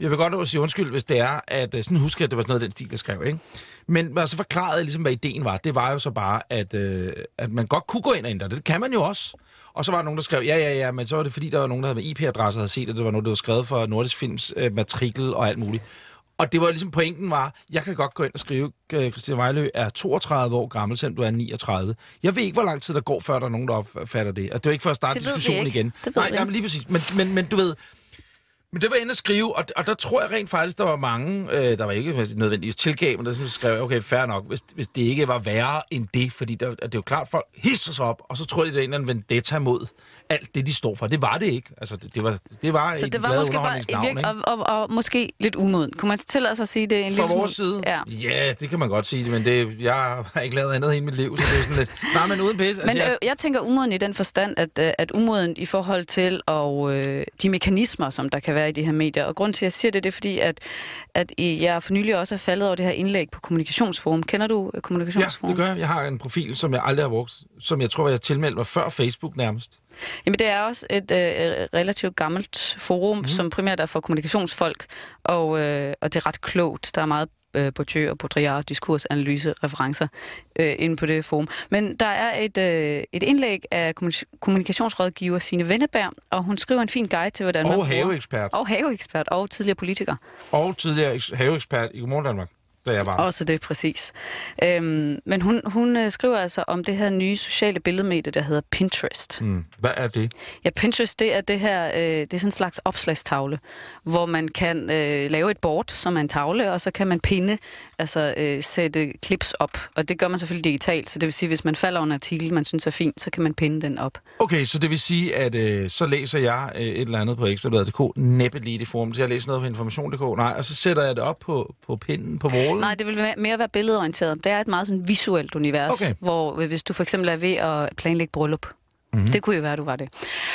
Jeg vil godt sige undskyld, hvis det er, at sådan husker jeg, at det var sådan noget af den stil, jeg skrev, ikke? Men så forklarede jeg ligesom, hvad ideen var. Det var jo så bare, at man godt kunne gå ind og ændre det. Det kan man jo også. Og så var der nogen, der skrev, ja, men så var det fordi, der var nogen, der havde med IP-adresser, havde set, at det var noget, der var skrevet for Nordisk Films matrikel og alt muligt. Og det var ligesom pointen var, jeg kan godt gå ind og skrive, Christian Vejlø er 32 år gammel, selvom du er 39. Jeg ved ikke, hvor lang tid der går, før der er nogen, der opfatter det. Og det var ikke for at starte diskussionen igen. Nej, lige præcis. Men du ved... Men det var inde at skrive, og der tror jeg rent faktisk, der var mange, der var ikke nødvendigvis tilgav, men der simpelthen skrev, okay, fair nok, hvis det ikke var værre end det, fordi det er jo klart, folk hisser sig op, og så tror de, det er en eller anden vendetta mod alt det, de står for. Det var det ikke. Altså, det var så et det var måske bare og måske lidt umoden. Kunne man tillade sig at sige det en lille smule? Fra vores side? Ja, det kan man godt sige, men jeg har ikke lavet andet hele mit liv, så det er sådan lidt... Nej, men uden pisse. Men jeg tænker umoden i den forstand, at umoden i forhold til de mekanismer, som der kan være i de her medier. Og grund til, at jeg siger det, det er fordi, at jeg for nylig også er faldet over det her indlæg på Kommunikationsforum. Kender du Kommunikationsforum? Ja, det gør jeg. Jeg har en profil, som jeg aldrig har brugt, som jeg tror, jeg tilmeldte mig før Facebook nærmest. Jamen, det er også et relativt gammelt forum, som primært er for kommunikationsfolk, og det er ret klogt. Der er meget Bourdieu og Baudrillard, diskursanalyse, referencer inde på det forum. Men der er et indlæg af kommunikationsrådgiver Signe Wenneberg, og hun skriver en fin guide til, hvordan man... Og haveekspert. Og haveekspert, og tidligere politiker. Og tidligere haveekspert i Godmorgen Danmark. Også det, præcis. Men hun skriver altså om det her nye sociale billedmedie, der hedder Pinterest. Hvad er det? Ja, Pinterest, det er det her, det er sådan en slags opslagstavle, hvor man kan lave et board, som er en tavle, og så kan man pinde, altså sætte clips op. Og det gør man selvfølgelig digitalt, så det vil sige, hvis man falder over en artikel, man synes er fint, så kan man pinde den op. Okay, så det vil sige, at så læser jeg et eller andet på Ekstrabladet.dk, næppe lige det forum, så jeg læser noget på Information.dk, nej, og så sætter jeg det op på pinden, på wallen. Nej, det vil mere være billedorienteret. Det er et meget sådan visuelt univers, hvor hvis du for eksempel er ved at planlægge bryllup, det kunne jo være, du var det.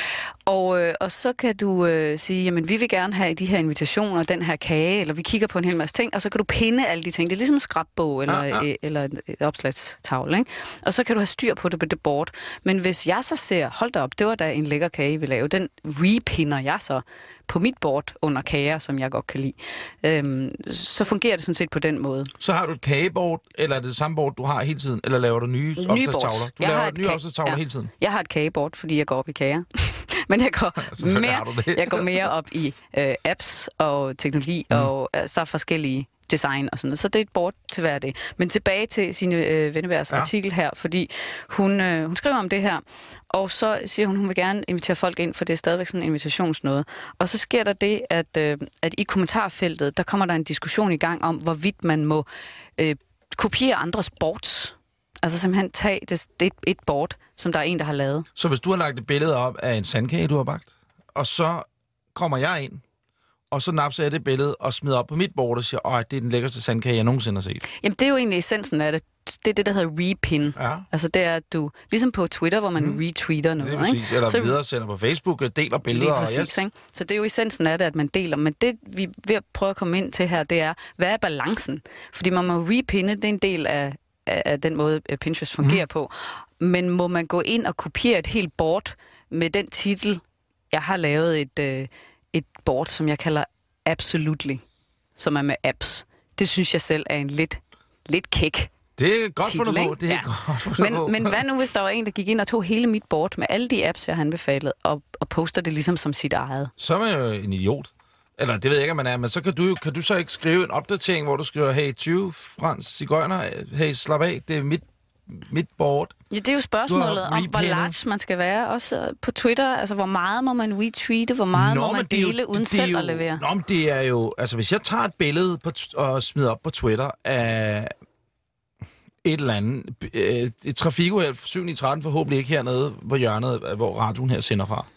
Og så kan du sige, jamen vi vil gerne have de her invitationer, den her kage, eller vi kigger på en hel masse ting, og så kan du pinde alle de ting. Det er ligesom en scrapbog eller et opslagstavle, ikke? Og så kan du have styr på det på det board. Men hvis jeg så ser, hold da op, det var da en lækker kage, vi lavede, den repinder jeg så på mit board under kager, som jeg godt kan lide. Så fungerer det sådan set på den måde. Så har du et kageboard, eller er det samme board, du har hele tiden? Eller laver du nye opslagstavler? Du laver nye opslagstavler hele tiden? Jeg har et kageboard, fordi jeg går op i kager. Men jeg går mere op i apps og teknologi, og så forskellige design og sådan noget. Så det er et board til hver dag. Men tilbage til Signe Wennebergs artikel her, fordi hun skriver om det her, og så siger hun vil gerne invitere folk ind, for det er stadigvæk sådan en invitationsnåde. Og så sker der det, at i kommentarfeltet, der kommer der en diskussion i gang om, hvorvidt man må kopiere andres boards. Altså simpelthen tage et board, som der er en, der har lavet. Så hvis du har lagt et billede op af en sandkage, du har bagt, og så kommer jeg ind, og så napser jeg det billede og smider op på mit board og siger, det er den lækkerste sandkage, jeg nogensinde har set. Jamen, det er jo egentlig essensen af det. Det er det, der hedder repin. Ja. Altså, det er, at du, ligesom på Twitter, hvor man retweeter noget, det er præcis. Eller så, videre sender på Facebook, deler billeder. Lige præcis, ikke? Så det er jo essensen af det, at man deler. Men det, vi er ved at prøve at komme ind til her, det er, hvad er balancen? Fordi man må repinde, det er en del af den måde, Pinterest fungerer på. Men må man gå ind og kopiere et helt board med den titel, jeg har lavet et board, som jeg kalder Absolutely, som er med apps. Det synes jeg selv er en lidt kæk. Det er godt fundet på. Det er godt fundet på. Men hvad nu, hvis der var en, der gik ind og tog hele mit board med alle de apps, jeg har anbefalet, og poster det ligesom som sit eget? Så er man jo en idiot. Eller det ved jeg ikke, om man er, men så kan du så ikke skrive en opdatering, hvor du skriver, hey, 20 Frans Sigøjner, hey, slap af, det er mit board. Ja, det er jo spørgsmålet om, hvor large man skal være. Også på Twitter, altså hvor meget må man retweete, hvor meget må man dele uden selv at levere? Nå, men det er jo... Altså, hvis jeg tager et billede og smider op på Twitter af et eller andet, et trafikuheld 7-13, forhåbentlig ikke hernede på hjørnet, hvor radioen her sender fra.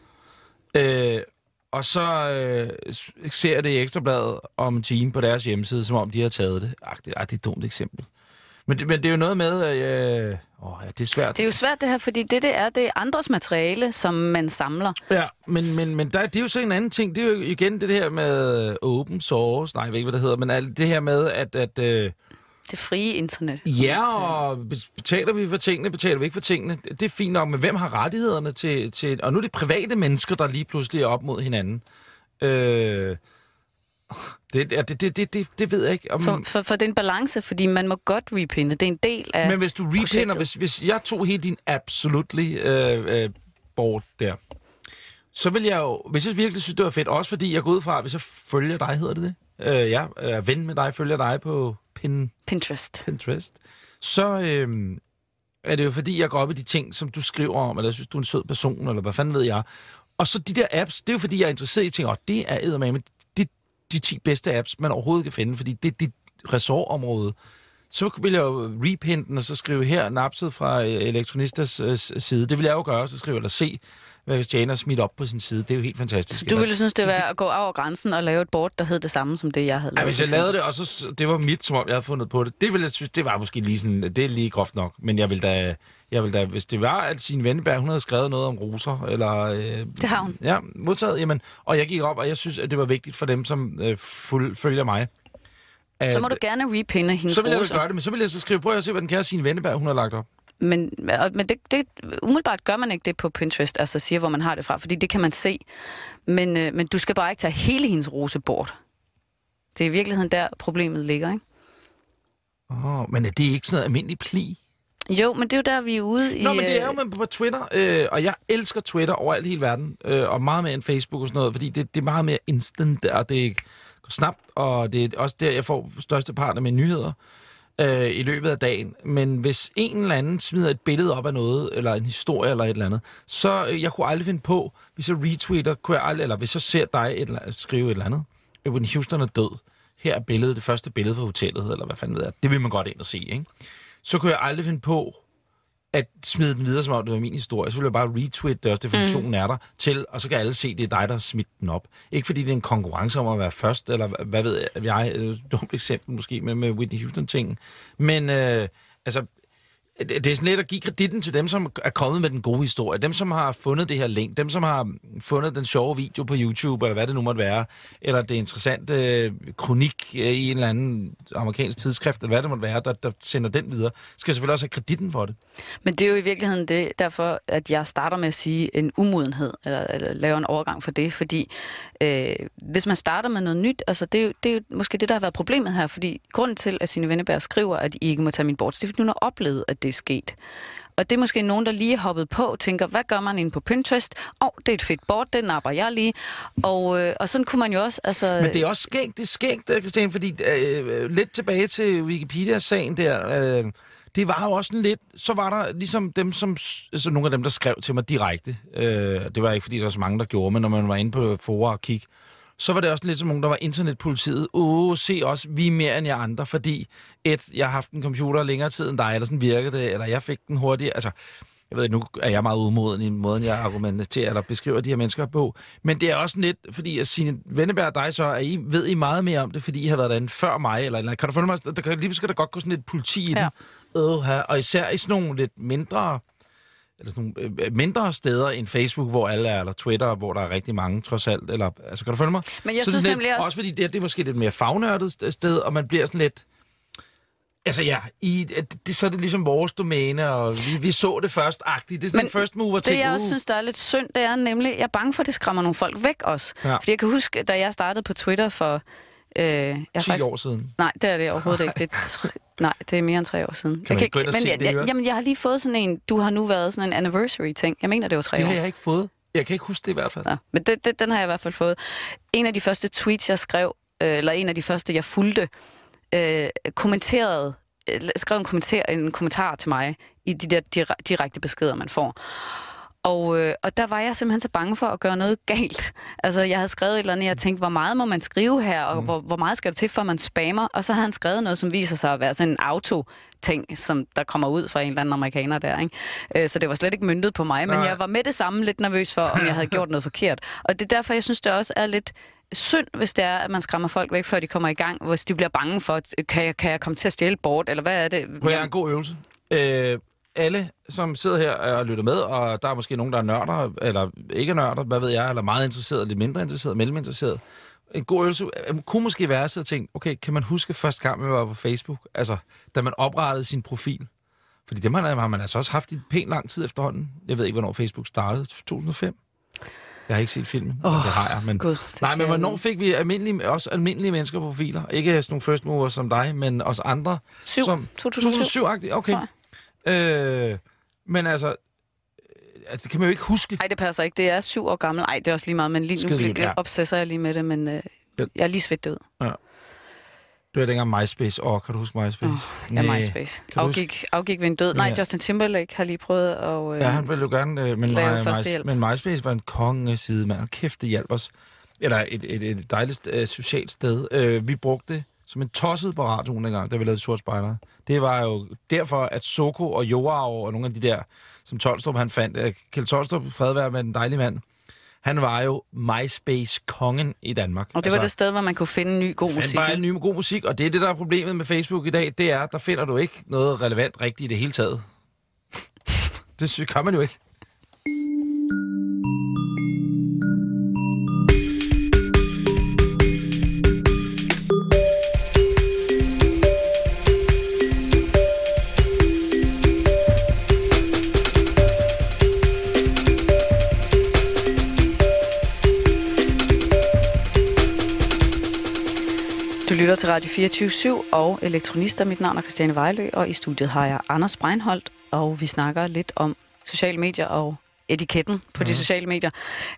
Og så ser jeg det i Ekstrabladet om en time på deres hjemmeside, som om de har taget det. Det er et dumt eksempel. Men det er jo noget med, det er svært. Det er jo svært det her, fordi det er andres materiale, som man samler. Ja, men det er jo så en anden ting. Det er jo igen det her med open source. Nej, jeg ved ikke, hvad det hedder, men alt det her med, at det frie internet. Ja, og betaler vi for tingene, betaler vi ikke for tingene. Det er fint nok, men hvem har rettighederne til... Og nu er det private mennesker, der lige pludselig er op mod hinanden. Det ved jeg ikke. For det er en balance, fordi man må godt repinde. Det er en del af Men hvis du repinder, hvis jeg tog helt din absolutely board der, så vil jeg jo, hvis jeg virkelig synes, det var fedt, også fordi jeg går ud fra, hvis jeg følger dig, hedder det? Jeg er ven med dig, følger dig på Pinterest. Så er det jo fordi, jeg går op i de ting, som du skriver om, eller jeg synes, du er en sød person, eller hvad fanden ved jeg. Og så de der apps, det er jo fordi, jeg er interesseret i ting, og det er eddermame de 10 bedste apps, man overhovedet kan finde, fordi det er dit ressortområde. Så vil jeg jo repinde den, og så skrive her, napset fra Elektronistas side. Det vil jeg jo gøre, så skrive eller se, hvad Christiane har smidt op på sin side. Det er jo helt fantastisk. Så du ville synes, det var at gå over grænsen og lave et board, der hed det samme som det, jeg havde lavet? Ja, hvis jeg lavede det, og så det var mit, som om jeg havde fundet på det. Det ville jeg synes, det var måske lige sådan, det er lige groft nok. Men jeg vil da, hvis det var, at Signe Wenneberg, hun havde skrevet noget om roser, eller... det har hun. Ja, modtaget, jamen, og jeg gik op, og jeg synes, at det var vigtigt for dem, som følger mig. Så må du gerne repinde hendes roser. Så vil jeg gøre det, men så vil jeg så skrive, prøv at se, hvad den kære Signe Wenneberg, hun har lagt op. Men det umiddelbart gør man ikke det på Pinterest, altså siger, hvor man har det fra, fordi det kan man se. Men du skal bare ikke tage hele hendes rosebord. Det er i virkeligheden der, problemet ligger, ikke? Men er det ikke sådan noget almindelig pli? Jo, men det er jo der, vi er ude i... Nå, men det er jo på Twitter, og jeg elsker Twitter overalt i hele verden, og meget mere end Facebook og sådan noget, fordi det er meget mere instant, og det går snabbt, og det er også der, jeg får største part af mine nyheder i løbet af dagen. Men hvis en eller anden smider et billede op af noget, eller en historie eller et eller andet, så jeg kunne aldrig finde på, hvis jeg retweeter, eller hvis jeg ser dig skrive et eller andet, Whitney Houston er død, her er billedet, det første billede fra hotellet, eller hvad fanden ved jeg, det vil man godt ind og se, ikke? Så kunne jeg aldrig finde på at smide den videre, som om det var min historie. Så ville jeg bare retweet det, også definitionen er der, til, og så kan alle se, det er dig, der har smidt den op. Ikke fordi det er en konkurrence om at være først, eller hvad ved jeg, et dumt eksempel måske med Whitney Houston-tingen. Men altså, det er sådan lidt at give kreditten til dem, som er kommet med den gode historie. Dem, som har fundet det her link. Dem, som har fundet den sjove video på YouTube, eller hvad det nu måtte være. Eller det interessante kronik i en eller anden amerikansk tidsskrift, eller hvad det måtte være, der sender den videre. Skal selvfølgelig også have kreditten for det. Men det er jo i virkeligheden det, derfor, at jeg starter med at sige en umodenhed, eller laver en overgang for det. Fordi hvis man starter med noget nyt, altså det er jo måske det, der har været problemet her. Fordi grunden til, at Signe Wenneberg skriver, at I ikke må tage min boards, det er, fordi hun har oplevet, at det er sket. Og det er måske nogen, der lige er hoppet på og tænker, hvad gør man inde på Pinterest? Det er et fedt board, det napper jeg lige. Og sådan kunne man jo også... Altså... Men det er også skægt, Christiane, fordi lidt tilbage til Wikipedia-sagen der... det var jo også sådan lidt... Så var der ligesom dem, som... Altså nogle af dem, der skrev til mig direkte. Det var ikke, fordi der var så mange, der gjorde, men når man var inde på fora og kigge, så var det også lidt som nogen, der var internetpolitiet. Se også, vi er mere end jer andre, fordi jeg har haft en computer længere tid end dig, eller sådan virkede det, eller jeg fik den hurtigere. Altså, jeg ved, nu er jeg meget udmoden i måden, jeg argumenterer eller beskriver de her mennesker på. Men det er også lidt, fordi at Signe Wenneberg og dig så, ved I meget mere om det, fordi I har været derinde før mig, eller kan du følge mig? Der kan lige skal der godt gå sådan lidt politi i den. Og især i sådan nogle lidt mindre... eller sådan nogle mindre steder end Facebook, hvor alle er, eller Twitter, hvor der er rigtig mange, trods alt. Eller, altså, kan du følge mig? Men jeg synes nemlig også... fordi det er måske lidt mere fagnørdet sted, og man bliver sådan lidt... Altså ja, så er det ligesom vores domæne, og vi så det først-agtigt. Det er sådan en first mover ting. Det jeg også synes, der er lidt synd, det er nemlig, jeg er bange for, at det skræmmer nogle folk væk også. Ja. Fordi jeg kan huske, da jeg startede på Twitter for... 10 år siden? Nej, det er det overhovedet ikke. Nej, det er mere end 3 år siden. Jeg har lige fået sådan en, du har nu været sådan en anniversary-ting. Jeg mener, det var 3 år. Det har jeg ikke fået. Jeg kan ikke huske det i hvert fald. Ja, men den har jeg i hvert fald fået. En af de første tweets, jeg skrev, eller en af de første, jeg fulgte, skrev en kommentar til mig i de der direkte beskeder, man får. Og der var jeg simpelthen så bange for at gøre noget galt. Altså, jeg havde skrevet et eller andet, jeg tænkte, hvor meget må man skrive her, og hvor meget skal det til, for man spammer? Og så havde han skrevet noget, som viser sig at være sådan en auto-ting, som der kommer ud fra en eller anden amerikaner der, ikke? Så det var slet ikke møntet på mig, men jeg var med det samme lidt nervøs for, om jeg havde gjort noget forkert. Og det er derfor, jeg synes, det også er lidt synd, hvis det er, at man skræmmer folk væk, før de kommer i gang, hvis de bliver bange for, kan jeg komme til at stjæle bort, eller hvad er det? Det er en god øvelse. Alle, som sidder her og lytter med, og der er måske nogen, der er nørder, eller ikke nørder, hvad ved jeg, eller meget interesseret, lidt mindre interesseret, melleminteresseret. En god øvelse kunne måske være at tænke, okay, kan man huske første gang, man var på Facebook, altså da man oprettede sin profil? Fordi det har man altså også haft i pænt lang tid efterhånden. Jeg ved ikke, hvornår Facebook startede. 2005? Jeg har ikke set filmen, det har jeg. Men... God, men hvornår fik vi almindelige mennesker på profiler? Ikke sådan nogle first movers som dig, men os andre. 2007-agtigt, okay. Men altså, det kan man jo ikke huske. Nej, det passer ikke. Det er 7 år gammel. Nej, det er også lige meget, men lige nu obsesser jeg lige med det, men jeg er lige svedt det ud. Ja. Du er dengang MySpace. Kan du huske MySpace? Ja, MySpace. Afgik ved en død. Nej, Justin Timberlake har lige prøvet at han ville jo gerne, men MySpace var en kongeside, mand. Og kæft, det hjalp os. Eller et dejligt socialt sted. Vi brugte det som en tosset på radioen dengang, da vi lavede Sort Spejder. Det var jo derfor, at Soko og Joao og nogle af de der, som Tolstrup han fandt. Kjeld Tolstrup, fred være med den dejlige mand. Han var jo MySpace-kongen i Danmark. Og det var det sted, hvor man kunne finde ny god musik. Bare ny god musik, og det er det, der er problemet med Facebook i dag. Det er, der finder du ikke noget relevant rigtigt i det hele taget. Det kan man jo ikke. Du lytter til Radio 24/7 og Elektronister. Mit navn er Christiane Vejlø, og i studiet har jeg Anders Breinholt, og vi snakker lidt om sociale medier og etiketten på de sociale medier.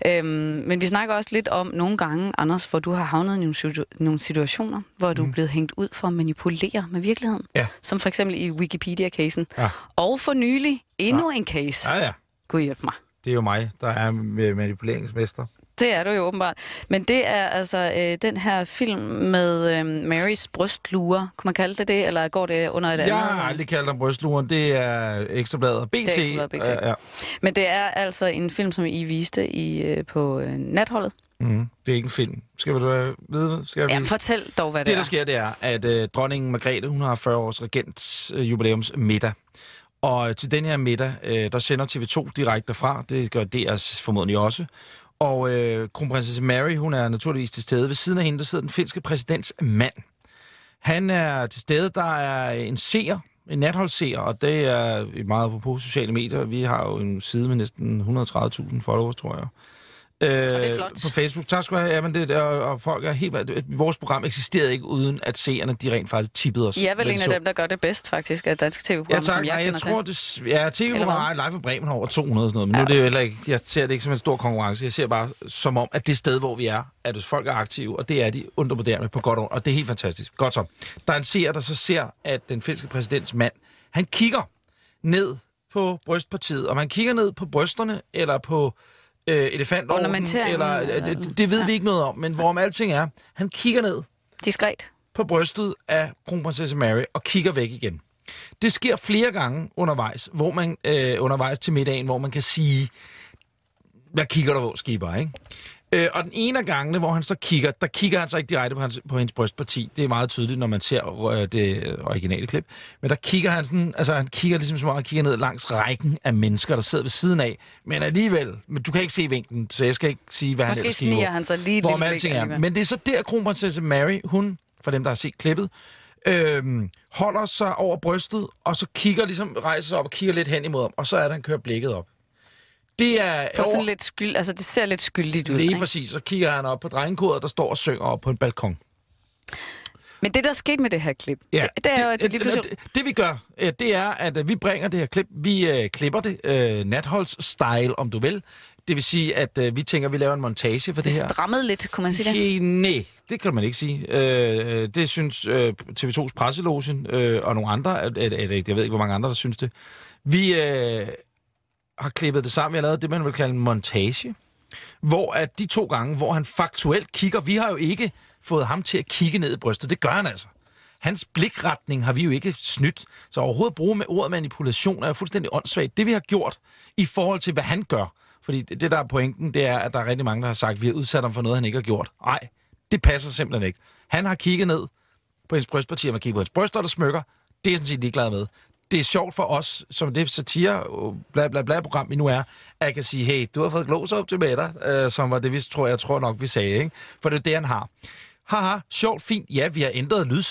Men vi snakker også lidt om nogle gange, Anders, hvor du har havnet i nogle situationer, hvor du er blevet hængt ud for at manipulere med virkeligheden. Ja. Som for eksempel i Wikipedia-casen. Ja. Og for nylig endnu en case. Ja. Gud hjælp mig. Det er jo mig, der er manipuleringsmester. Det er du jo åbenbart. Men det er altså den her film med Marys brystlure. Kunne man kalde det, eller går det under et andet? Jeg har aldrig kaldt den brystluren. Det er Ekstrabladet og BT. Det er Ekstrabladet og BT. Ja. Men det er altså en film, som I viste på Natholdet. Det er ikke en film. Skal du vide? Jamen, fortæl dog, hvad det er. Det, der sker, det er, at dronningen Margrethe, hun har 40 års regentjubilæumsmiddag. Og til den her middag, der sender TV2 direkte fra. Det gør DR formodentlig også. Og kronprinsesse Mary, hun er naturligvis til stede. Ved siden af hende, der sidder den finske præsidents mand. Han er til stede. Der er en seer, en natholdsseer, og det er meget på sociale medier. Vi har jo en side med næsten 130.000 followers, tror jeg. Og det er flot. På Facebook. Tak skal du have. Jamen, og folk er helt... Vores program eksisterede ikke, uden at seerne, de rent faktisk tippede os. I er vel en af dem, der gør det bedst, faktisk, af danske tv-programmer, som jeg kender til. Jeg tror, tv-programmer live for Bremen har over 200 og sådan noget, men nu er det jo heller ikke... Jeg ser det ikke som en stor konkurrence. Jeg ser bare som om, at det sted, hvor vi er, at folk er aktive, og det er de undervurderende på godt og det er helt fantastisk. Godt så. Der er en seer, der så ser, at den finske præsidents mand, han kigger ned på brystpartiet, og man kigger ned på brysterne, eller på elefantorden, eller det ved vi ikke noget om, men hvorom alting er, han kigger ned diskret på brystet af kronprinsesse Mary og kigger væk igen. Det sker flere gange undervejs, hvor man undervejs til middagen, hvor man kan sige, hvad kigger der på, skipper, ikke? Og den ene af gangene, hvor han så kigger, der kigger han så ikke direkte på hendes brystparti. Det er meget tydeligt, når man ser det originale klip. Men der kigger han sådan, altså han kigger ligesom som om han kigger ned langs rækken af mennesker, der sidder ved siden af. Men alligevel, men du kan ikke se vinklen, så jeg skal ikke sige, hvad han ellers siger. Måske sniger han så lige et lille blik alligevel. Men det er så der, kronprinsesse Mary, hun, for dem, der har set klippet, holder sig over brystet, og så kigger ligesom, rejser sig op og kigger lidt hen imod ham, og så er der, han kører blikket op. Det er sådan lidt altså det ser lidt skyldigt ud. Lige præcis, så kigger han op på drengekoret, der står og synger op på en balkon. Men det, der er sket med det her klip, ja, det er jo... Det vi gør, det er, at vi bringer det her klip, vi klipper det, natholds-style, om du vil. Det vil sige, at vi tænker, at vi laver en montage for det her. Det strammede lidt, kunne man sige det? Nej, det kan man ikke sige. Det synes TV2's presselogen og nogle andre, jeg ved ikke, hvor mange andre, der synes det. Vi har klippet det sammen. Vi har lavet det, man vil kalde en montage, hvor at de 2 gange, hvor han faktuelt kigger, vi har jo ikke fået ham til at kigge ned i brystet. Det gør han altså. Hans blikretning har vi jo ikke snydt. Så overhovedet at bruge med ordet manipulation er jo fuldstændig åndssvagt. Det vi har gjort i forhold til, hvad han gør. Fordi det, der er pointen, det er, at der er rigtig mange, der har sagt, at vi har udsat ham for noget, han ikke har gjort. Nej, det passer simpelthen ikke. Han har kigget ned på hendes brystparti, og man kigger på hendes bryster, der smykker. Det er sådan set ligeglad med. Det er sjovt for os, som det satire, program vi nu er, at jeg kan sige, hey, du har fået glås op til middag, som var det, jeg tror nok, vi sagde, ikke? For det er det, han har. Haha, sjovt, fint. Ja, vi har ændret lydsiden.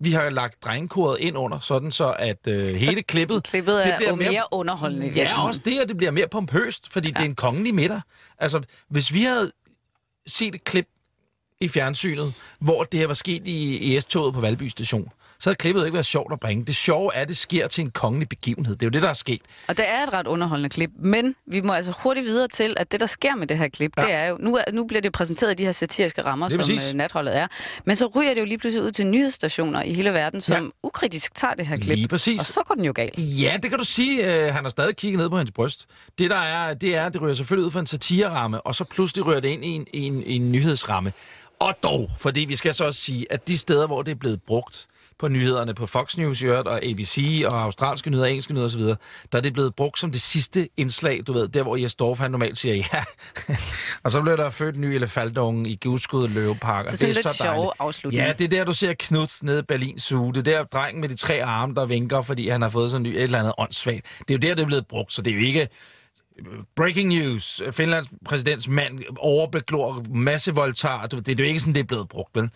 Vi har lagt drengekoret ind under, sådan så at hele klippet... Klippet er jo mere underholdende. Ja, også det, og det bliver mere pompøst, fordi det er en kongelig middag. Altså, hvis vi havde set et klip i fjernsynet, hvor det her var sket i S-toget på Valby Station, så havde klippet ikke været sjovt at bringe. Det sjove er, at det sker til en kongelig begivenhed. Det er jo det, der er sket. Og det er et ret underholdende klip, men vi må altså hurtigt videre til, at det, der sker med det her klip, det er jo... Nu bliver det præsenteret i de her satiriske rammer, som natholdet er. Men så ryger det jo lige pludselig ud til nyhedsstationer i hele verden, som ukritisk tager det her klip. Lige præcis. Og så går den jo galt. Ja, det kan du sige. Han har stadig kigget ned på hendes bryst. Det ryger selvfølgelig ud for en satireramme, og så pludselig ryger det ind i en nyhedsramme. Og dog, fordi vi skal så også sige, at de steder, hvor det er blevet brugt, på nyhederne på Fox News og ABC og australske nyheder, engelske nyheder osv., der er det blevet brugt som det sidste indslag, du ved, der hvor Jes Dorf, han normalt siger ja. Og så blev der født en ny elefantungen i Givskud Løvepark. Det er lidt så sjove afslutning. Ja, det er der, du ser Knut nede i Berlin Zoo. Det er der drengen med de 3 arme, der vinker, fordi han har fået sådan et eller andet åndssvagt. Det er jo der, det er blevet brugt, så det er jo ikke... Breaking news. Finlands præsidents mand overbeglor masse voldtager. Det er jo ikke sådan, det er blevet brugt, vel?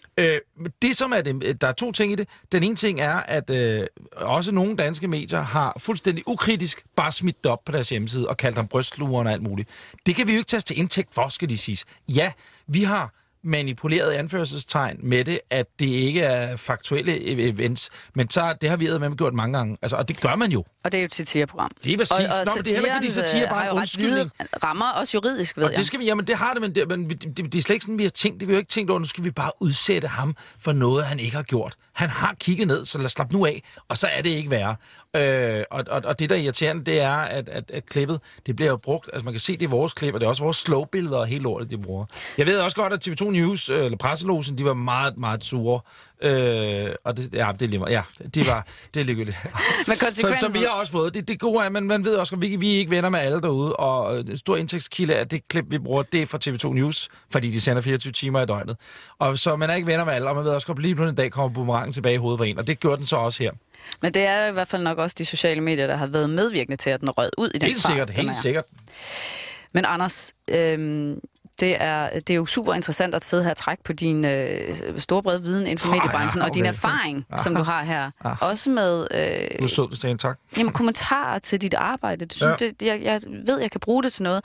Det som er det, der er 2 ting i det. Den ene ting er, at også nogle danske medier har fuldstændig ukritisk bare smidt det op på deres hjemmeside og kaldt ham brystlugeren og alt muligt. Det kan vi jo ikke tage til indtægt for, skal de siges. Ja, vi har manipuleret anførselstegn med det, at det ikke er faktuelle events, men så, det har vi med gjort mange gange. Altså, og det gør man jo. Og det er jo et satireprogram. Det er præcis. Og det er heller ikke, fordi satire bare er en undskyldning. Rammer også juridisk, ved jeg. Og det skal vi, jamen det har det, men det er slet ikke sådan, vi har tænkt. Det vi har jo ikke tænkt over, nu skal vi bare udsætte ham for noget, han ikke har gjort. Han har kigget ned, så lad slap nu af, og så er det ikke værre. Og det, der er irriterende, det er, at klippet, det bliver jo brugt, altså man kan se, det er vores klip, og det er også vores slowbilleder og hele lortet, de bruger. Jeg ved også godt, at TV2 News, eller presselogen, de var meget, meget sure. Og det, ja, det er lige meget. Ja, det er ligegyldigt. Så vi har også fået, det gode er, man ved også, at vi er ikke venner med alle derude, og en stor indtægtskilde af det klip, vi bruger, det er fra TV2 News, fordi de sender 24 timer i døgnet. Og så man er ikke venner med alle, og man ved også, at lige på en dag kommer boomerangen tilbage i hovedet på en, og det gjorde den så også her. Men det er i hvert fald nok også de sociale medier, der har været medvirkende til, at den rød ud i den fart. Helt sikkert. Men Anders, det er jo super interessant at sidde her og trække på din store brede viden inden for mediebranchen, og din erfaring, som du har her. Også med... du er sød, Christian, tak. Jamen, kommentarer til dit arbejde. Jeg ved, jeg kan bruge det til noget.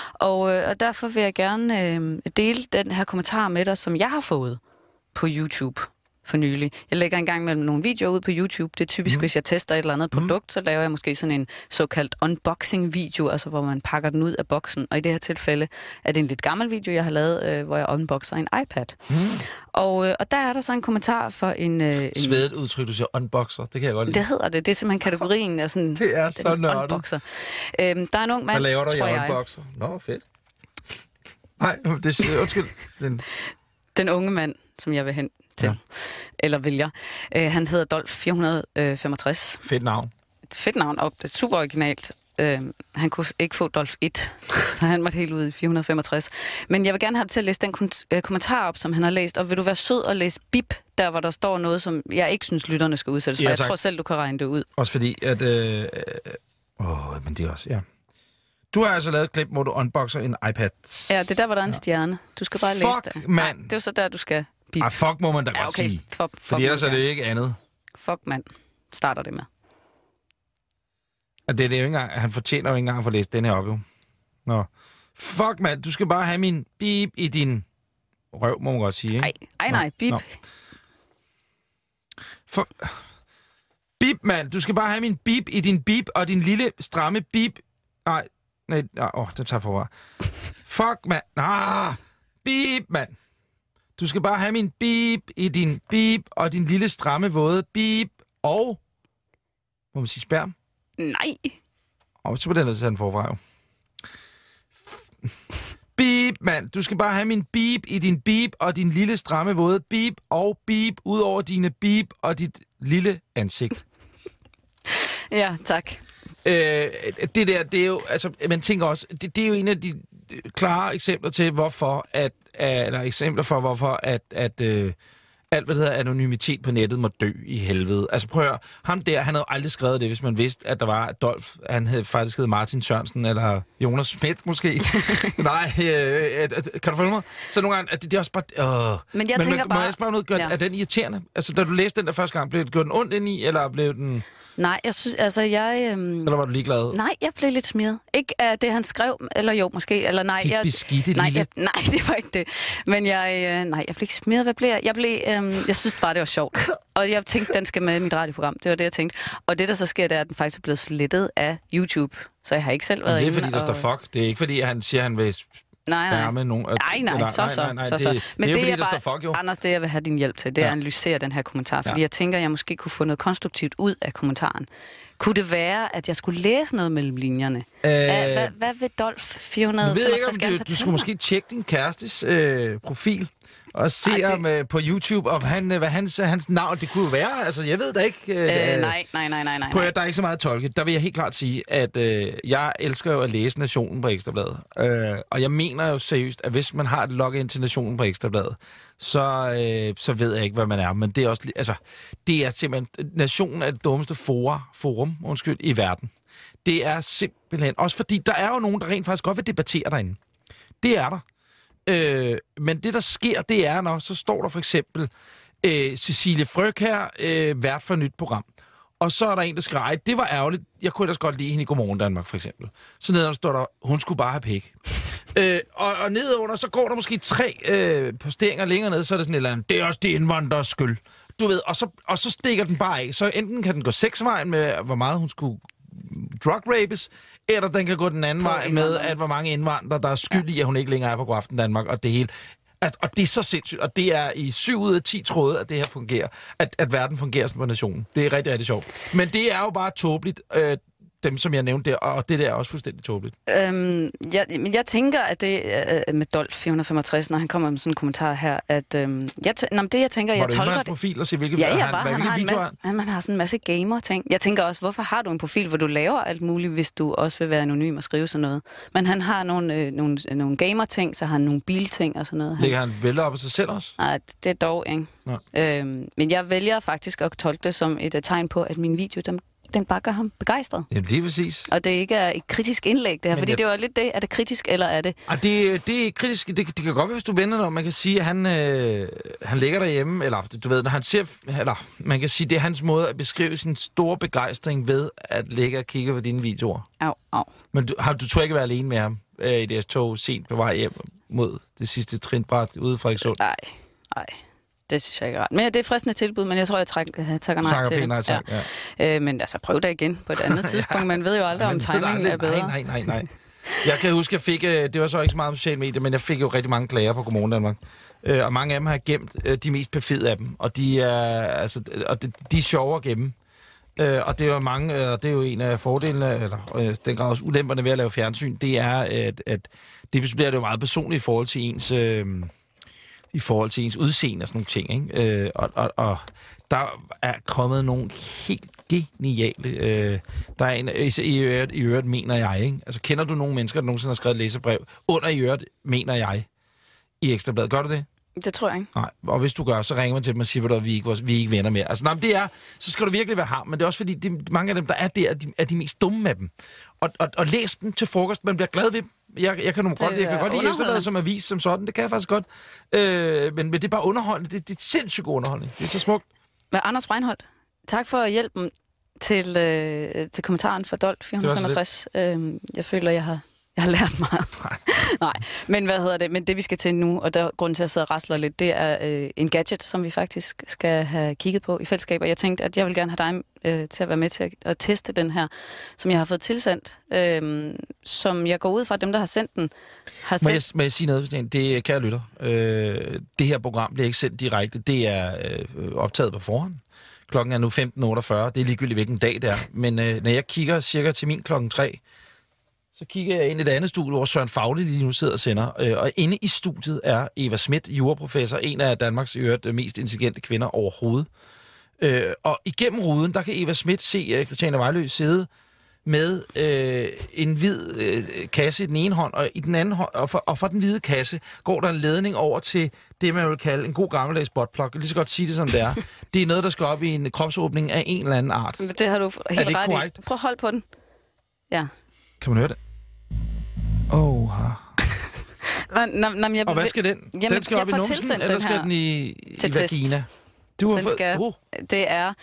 Og derfor vil jeg gerne dele den her kommentar med dig, som jeg har fået på YouTube for nylig. Jeg lægger engang mellem nogle videoer ud på YouTube. Det er typisk, hvis jeg tester et eller andet produkt, så laver jeg måske sådan en såkaldt unboxing-video, altså hvor man pakker den ud af boksen. Og i det her tilfælde er det en lidt gammel video, jeg har lavet, hvor jeg unboxer en iPad. Og der er der så en kommentar for en svedet udtryk, du siger unboxer. Det kan jeg godt lide. Det hedder det. Det er simpelthen kategorien af sådan... Det er så nørdet. Unboxer. Der er en ung mand, hvad laver du i unboxer? Nå, fedt. Nej, det er... Undskyld. Den unge mand, som jeg vil hen til, eller vælger. Han hedder Dolph 465. Fedt navn. Fedt navn, og det er super originalt. Han kunne ikke få Dolph 1, så han måtte helt ud i 465. Men jeg vil gerne have til at læse den kommentar op, som han har læst, og vil du være sød og læse bip, der hvor der står noget, som jeg ikke synes, lytterne skal udsættes for. Jeg tror selv, du kan regne det ud. Også fordi, at... men det er også, ja. Du har altså lavet et klip, hvor du unboxer en iPad. Ja, det er der, hvor der er en stjerne. Du skal bare læse det. Fuck, mand. Det er jo så der, du skal... fuck må man da godt sige. Fordi ellers er det ikke andet. Fuck, mand. Starter det med. Og det er jo ikke engang... Han fortjener jo ikke engang at få læst den her op, jo. Nå. Fuck, mand. Du skal bare have min bip i din røv, må man godt sige, ikke? Nej, bip. Bip, mand. Du skal bare have min bip i din bip og din lille stramme bip. Nej, det tager forvar. Fuck, mand. Bip, mand. Du skal bare have min bip i din bip og din lille stramme våde bip og... Må man sige sperm? Nej. Så på den der den forfra, jo. Bip, mand. Du skal bare have min bip i din bip og din lille stramme våde bip og bip ud over dine bip og dit lille ansigt. Ja, tak. Det der, det er jo... Altså, man tænker også... Det er jo en af de klare eksempler til, hvorfor at alt, hvad det hedder anonymitet på nettet, må dø i helvede. Altså prøv at høre, ham der, han havde aldrig skrevet det, hvis man vidste, at der var Dolph. Han havde faktisk heddet Martin Sørensen, eller Jonas Schmidt måske. Nej, kan du følge mig? Så nogle gange, det er også bare... Men jeg tænker bare... Må jeg spørge noget? Er den irriterende? Altså, da du læste den der første gang, blev den ondt ind i, eller blev den... Nej, jeg synes, altså Eller var du ligeglad? Nej, jeg blev lidt smidt. Ikke af det, han skrev, eller jo, måske, eller nej. Nej, det var ikke det. Men jeg blev ikke smidt. Hvad blev jeg? Jeg synes bare, det var sjovt. Og jeg tænkte, den skal med i mit radioprogram. Det var det, jeg tænkte. Og det, der så sker, det er, at den faktisk er blevet slettet af YouTube. Så jeg har ikke selv været inde. Det er, fordi der står fuck. Det er ikke, fordi han siger, han vil... Nej. Med nogen. Nej, så. Men det er bare, fuck, Anders, det jeg vil have din hjælp til, det er at analysere den her kommentar. Fordi jeg tænker, at jeg måske kunne få noget konstruktivt ud af kommentaren. Kunne det være, at jeg skulle læse noget mellem linjerne? Hvad vil Dolph 465 gerne fortælle? Du skulle måske tjekke din kærestes profil og se på YouTube, om hvad hans navn det kunne være. Altså, jeg ved da ikke... Nej. Der er ikke så meget at tolke. Der vil jeg helt klart sige, at jeg elsker jo at læse Nationen på Ekstrabladet. Og jeg mener jo seriøst, at hvis man har et login til Nationen på Ekstrabladet, så ved jeg ikke, hvad man er. Men det er også... Altså, det er simpelthen... Nationen er det dummeste forum i verden. Det er simpelthen... Også fordi, der er jo nogen, der rent faktisk godt vil debattere derinde. Det er der. Men det, der sker, det er, når så står der for eksempel Cecilie Frøkjær, vært for et nyt program. Og så er der en, der skriver, det var ærgerligt. Jeg kunne ellers godt lide hende i Godmorgen Danmark, for eksempel. Så nedenunder står der, hun skulle bare have pik. Og nedenunder, så går der måske 3 posteringer længere ned, så er det sådan et eller andet, det er også det indvandrers skyld. Du ved, og så stikker den bare af. Så enten kan den gå 6-vejen med, hvor meget hun skulle drug-rapes, eller den kan gå den anden vej med, at hvor mange indvandrere, der er skyld i, at hun ikke længere er på Godaften Danmark, og det hele. Og det er så sindssygt, og det er i 7 ud af 10 tråde, at det her fungerer, at verden fungerer som på Nationen. Det er rigtig, rigtig sjovt. Men det er jo bare tåbeligt, dem som jeg nævnte der, og det der er også fuldstændig tåbeligt. Jeg tænker, at det med Dolph 465, når han kommer med sådan en kommentar her, at jeg tænker, jeg tolker det... profil og se, hvilke han har sådan en masse gamer-ting. Jeg tænker også, hvorfor har du en profil, hvor du laver alt muligt, hvis du også vil være anonym og skrive sådan noget? Men han har nogle gamer-ting, så har han nogle bilting og sådan noget. Lægger han billeder op af sig selv også? Nej, det er dog, ikke? Men jeg vælger faktisk at tolke det som et tegn på, at min video, den bare gør ham begejstret. Jamen, det er præcis. Og det ikke er et kritisk indlæg, det her. Fordi det var lidt det. Er det kritisk, eller er det... Det er kritisk. Det kan godt være, hvis du vender dig om. Man kan sige, at han ligger derhjemme, eller du ved, når han ser... Eller man kan sige, det er hans måde at beskrive sin store begejstring ved at ligge og kigge på dine videoer. Au. Men du tror ikke være alene med ham i deres tog sent på vej hjem mod det sidste trinbræt ude fra Frederikssund? Nej. Det synes jeg ikke ret. Men det er fristende tilbud, men jeg tror, jeg tager nej til det. Ja. Men altså, prøv det igen på et andet tidspunkt. Man ved jo aldrig, om timingen er bedre. Nej. Jeg kan huske, jeg fik... Det var så ikke så meget om sociale medier, men jeg fik jo rigtig mange klager på Godmorgen Danmark. Og mange af dem har gemt de mest perfide af dem. Og de er sjove at gemme. Og det er jo mange... Og det er jo en af fordelene, eller den grad også ulemperne ved at lave fjernsyn, det er, at det bliver jo meget personligt i forhold til ens udseende og sådan nogle ting, ikke? Og der er kommet nogle helt geniale... der er en... I øvrigt, mener jeg, ikke? Altså, kender du nogle mennesker, der nogensinde har skrevet et læserbrev under i øvrigt, mener jeg, i Ekstrabladet? Gør du det? Det tror jeg ikke. Nej, og hvis du gør, så ringer man til dem og siger, at vi er ikke venner mere. Altså, nej, det er... Så skal du virkelig være ham, men det er også fordi, mange af dem, der er der, er de mest dumme med dem. Og læs dem til frokost, man bliver glad ved dem. Jeg kan godt lide Ekstrabladet som avis som sådan, det kan jeg faktisk godt. Men det er bare underholdende, det er sindssygt god underholdning. Det er så smukt. Men Anders Breinholt, tak for hjælpen til kommentaren for Dolph 465. Jeg føler, jeg har lært meget. Nej, men Men det vi skal til nu, og der grunden til at jeg sidder og rasler lidt, det er en gadget, som vi faktisk skal have kigget på i fællesskab. Og jeg tænkte, at jeg vil gerne have dig til at være med til at teste den her, som jeg har fået tilsendt, som jeg går ud fra, dem der har sendt den, har sendt. Må jeg sige noget? Det kære lytter. Det her program bliver ikke sendt direkte. Det er optaget på forhånd. Klokken er nu 15.48. Det er ligegyldigt, hvilken dag det er. Men når jeg kigger cirka til min klokken 3, så kigger jeg ind i et andet studie, hvor Søren Fauli lige nu sidder og sender. Og inde i studiet er Eva Schmidt, juraprofessor, en af Danmarks mest intelligente kvinder overhovedet. Og igennem ruden, der kan Eva Schmidt se Christiane Vejlø sidde med en hvid kasse i den ene hånd, og i den anden hånd, og fra den hvide kasse går der en ledning over til det, man vil kalde en god gammeldags buttplug. Jeg vil lige så godt sige det, som det er. Det er noget, der skal op i en kropsåbning af en eller anden art. Det har du helt ret korrekt? I. Prøv at holde på den. Ja. Kan man høre det? Og hvad skal den? Jamen, den skal op i numsen, eller skal den i vagina? Det er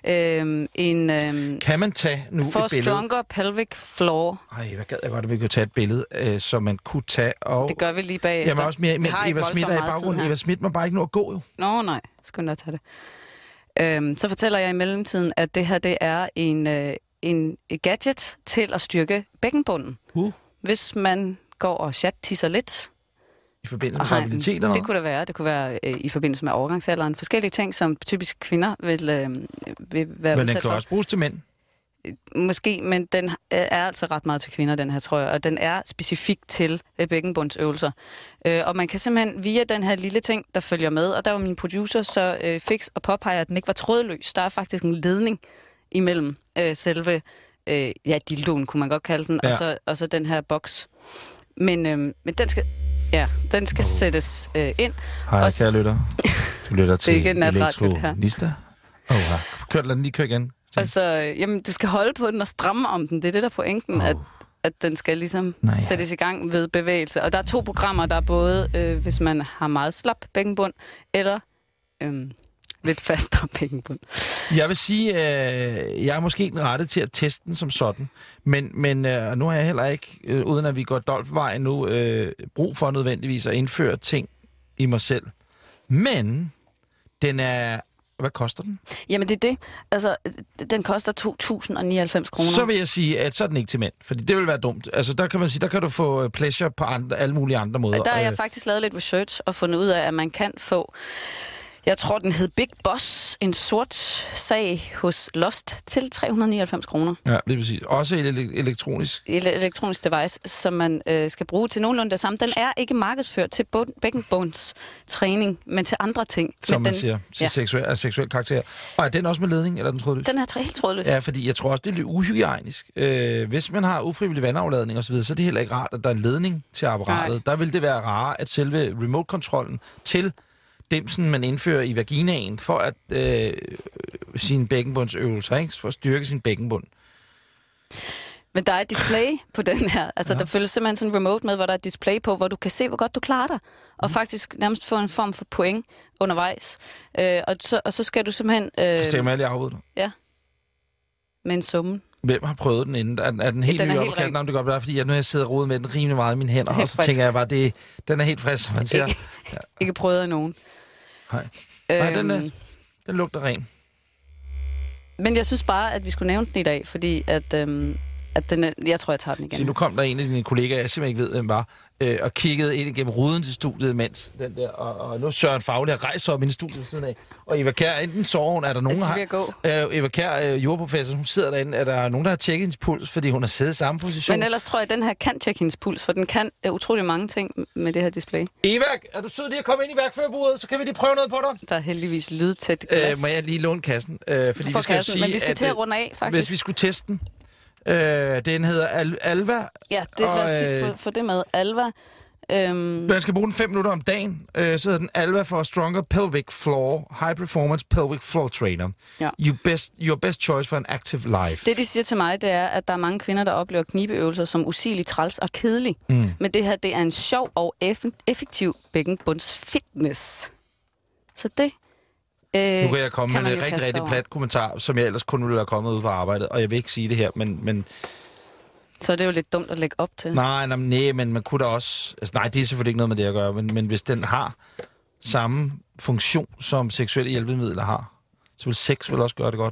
en... kan man tage nu et billede? For Stronger Pelvic Floor. Ej, hvad gad jeg godt, at vi kunne tage et billede, som man kunne tage. Og... Det gør vi lige bagefter. Jamen også mere, mens Eva Smith er i baggrunden. Eva Smith må bare ikke nå at gå, jo. Nå, nej. Skal jeg tage det. Så fortæller jeg i mellemtiden, at det her, det er en gadget til at styrke bækkenbunden. Hvis man går og chat-tisser lidt... I forbindelse med graviditet eller noget? Det kunne det være. Det kunne være i forbindelse med overgangsalderen. Forskellige ting, som typisk kvinder vil være udsat for. Men den kan også bruges til mænd? Måske, men den er altså ret meget til kvinder, den her, tror jeg. Og den er specifik til bækkenbundsøvelser. Og man kan simpelthen via den her lille ting, der følger med, og der var min producer så fix og påpeger, at den ikke var trådløs. Der er faktisk en ledning imellem selve dildoen, kunne man godt kalde den, ja. og så den her boks. Men den skal... Ja, den skal sættes ind. Hej, kære lytter. Du lytter til Elektronista. Kør den lige, kør igen. Og så, jamen, du skal holde på den og stramme om den. Det er det, der er pointen, at den skal ligesom sættes i gang ved bevægelse. Og der er 2 programmer, der er både, hvis man har meget slap bækkenbund, eller lidt fastere bækkenbund. Jeg vil sige, jeg er måske ikke rettet til at teste den som sådan, men nu har jeg heller ikke, uden at vi går Dolph-vejen nu, brug for nødvendigvis at indføre ting i mig selv. Men den er... Hvad koster den? Jamen det er det. Altså, den koster 2.099 kroner. Så vil jeg sige, at så er den ikke til mænd. Fordi det vil være dumt. Altså, der kan man sige, der kan du få pleasure på alle mulige andre måder. Der har jeg faktisk lavet lidt research og fundet ud af, at man kan få... Jeg tror, den hed Big Boss, en sort sag hos Lost, til 399 kroner. Ja, det er præcis. Også et elektronisk... Et elektronisk device, som man skal bruge til nogenlunde det samme. Den er ikke markedsført til bækkenbundstræning, men til andre ting. Som man siger, til seksuel karakter. Og er den også med ledning, eller er den trådløs? Den er helt trådløs. Ja, fordi jeg tror også, det er lidt uhygiejnisk. Hvis man har ufrivillig vandafladning osv., så er det heller ikke rart, at der er en ledning til apparatet. Nej. Der vil det være rart, at selve remote-kontrollen til dimsen, man indfører i vaginaen for at sine bækkenbundsøvelser, ikke? For at styrke sin bækkenbund. Men der er et display på den her. Altså, der følger simpelthen sådan en remote med, hvor der er et display på, hvor du kan se, hvor godt du klarer dig. Og faktisk nærmest få en form for point undervejs. Og så skal du simpelthen... Skal jeg lige afbryde dig? Ja. Med en summe. Hvem har prøvet den inden? Er den helt ny opkaldt? Det godt være, fordi nu har jeg siddet og rodet med den rimelig meget i mine hænder, og så tænker jeg bare, den er helt frisk, som man siger. Ikke prøvet af nogen. Nej, den lugter ren. Men jeg synes bare, at vi skulle nævne den i dag, fordi at den er, jeg tror, jeg tager den igen. Så nu kom der en af dine kollegaer, jeg simpelthen ikke ved, hvem var, og kiggede ind igennem ruden til studiet imens den der, og nu Søren Fagli har rejst op ind i studiet ved siden af. Og Eva Kjær, enten sover hun, er der nogen, Eva Kjær, jordprofessor, hun sidder derinde, er der nogen, der har tjekket hendes puls, fordi hun har siddet i samme position? Men ellers tror jeg, at den her kan tjekke hendes puls, for den kan utrolig mange ting med det her display. Eva, er du sød lige at komme ind i værkførerburet, så kan vi lige prøve noget på dig? Der er heldigvis lydtæt glas. Må jeg lige låne kassen? Fordi vi skal sige, men vi skal til at runde af, faktisk. Hvis vi skulle teste den. Den hedder Alva. Ja, lad os sige, få det med. Alva. Man skal bruge den 5 minutter om dagen. Så hedder den Alva for Stronger Pelvic Floor, High Performance Pelvic Floor Trainer. Ja. Your best choice for an active life. Det, de siger til mig, det er, at der er mange kvinder, der oplever knibeøvelser som usigeligt træls og kedelig. Men det her, det er en sjov og effektiv bækkenbundsfitness. Så det... Nu kan jeg komme med en rigtig plat kommentar, som jeg ellers kun ville have kommet ud på arbejdet, og jeg vil ikke sige det her, men så er det jo lidt dumt at lægge op til. Nej, men man kunne da også... Altså, nej, det er selvfølgelig ikke noget med det at gøre, men hvis den har samme funktion, som seksuelle hjælpemidler har, så vil sex vel også gøre det godt?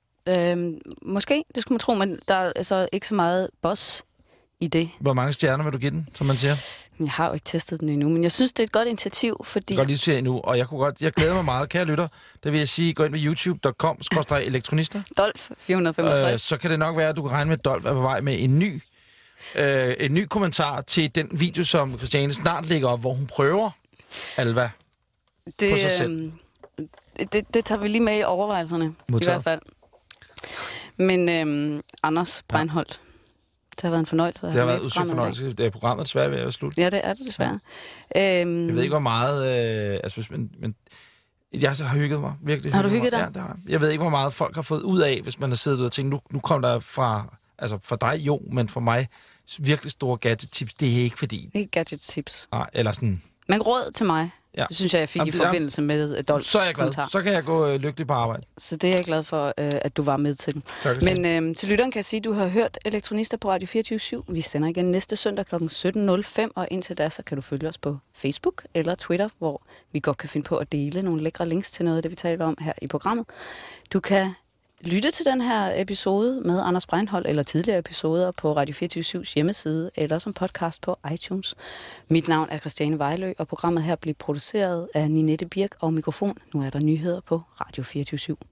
Måske, det skulle man tro, men der er altså ikke så meget boss i det. Hvor mange stjerner vil du give den, som man siger? Jeg har jo ikke testet den endnu, men jeg synes, det er et godt initiativ, fordi... Jeg kan godt lige se endnu, og jeg glæder mig meget, kære lytter. Det vil jeg sige, gå ind på youtube.com/elektronista. Dolph 465. Så kan det nok være, at du kan regne med, at Dolph er på vej med en ny kommentar til den video, som Christiane snart lægger op, hvor hun prøver Alva på sig selv. Det tager vi lige med i overvejelserne, i hvert fald. Men Anders Breinholt, Det har været en fornøjelse. Det har været udsøgt fornøjelse. Det er programmet desværre ved at slutte. Ja, det er det desværre. Jeg ved ikke, hvor meget... men jeg har hygget mig virkelig. Har du hygget dig? Ja, det har jeg. Jeg ved ikke, hvor meget folk har fået ud af, hvis man har siddet ud og tænkt, nu kom der fra dig jo, men for mig virkelig store gadget-tips. Det er ikke fordi... Ikke gadget-tips. Nej, eller sådan... Men råd til mig. Ja. Det synes jeg fik i forbindelse med Dolphs så er jeg glad. kommentar. Så kan jeg gå lykkelig på arbejde. Så det er jeg glad for, at du var med til. Tak, men til lytteren kan jeg sige, at du har hørt Elektronister på Radio 24/7. Vi sender igen næste søndag kl. 17.05, og indtil da, så kan du følge os på Facebook eller Twitter, hvor vi godt kan finde på at dele nogle lækre links til noget af det, vi taler om her i programmet. Du kan lytte til den her episode med Anders Breinholt eller tidligere episoder på Radio 24/7's hjemmeside eller som podcast på iTunes. Mit navn er Christiane Vejlø, og programmet her bliver produceret af Ninette Birk og mikrofon. Nu er der nyheder på Radio 24/7.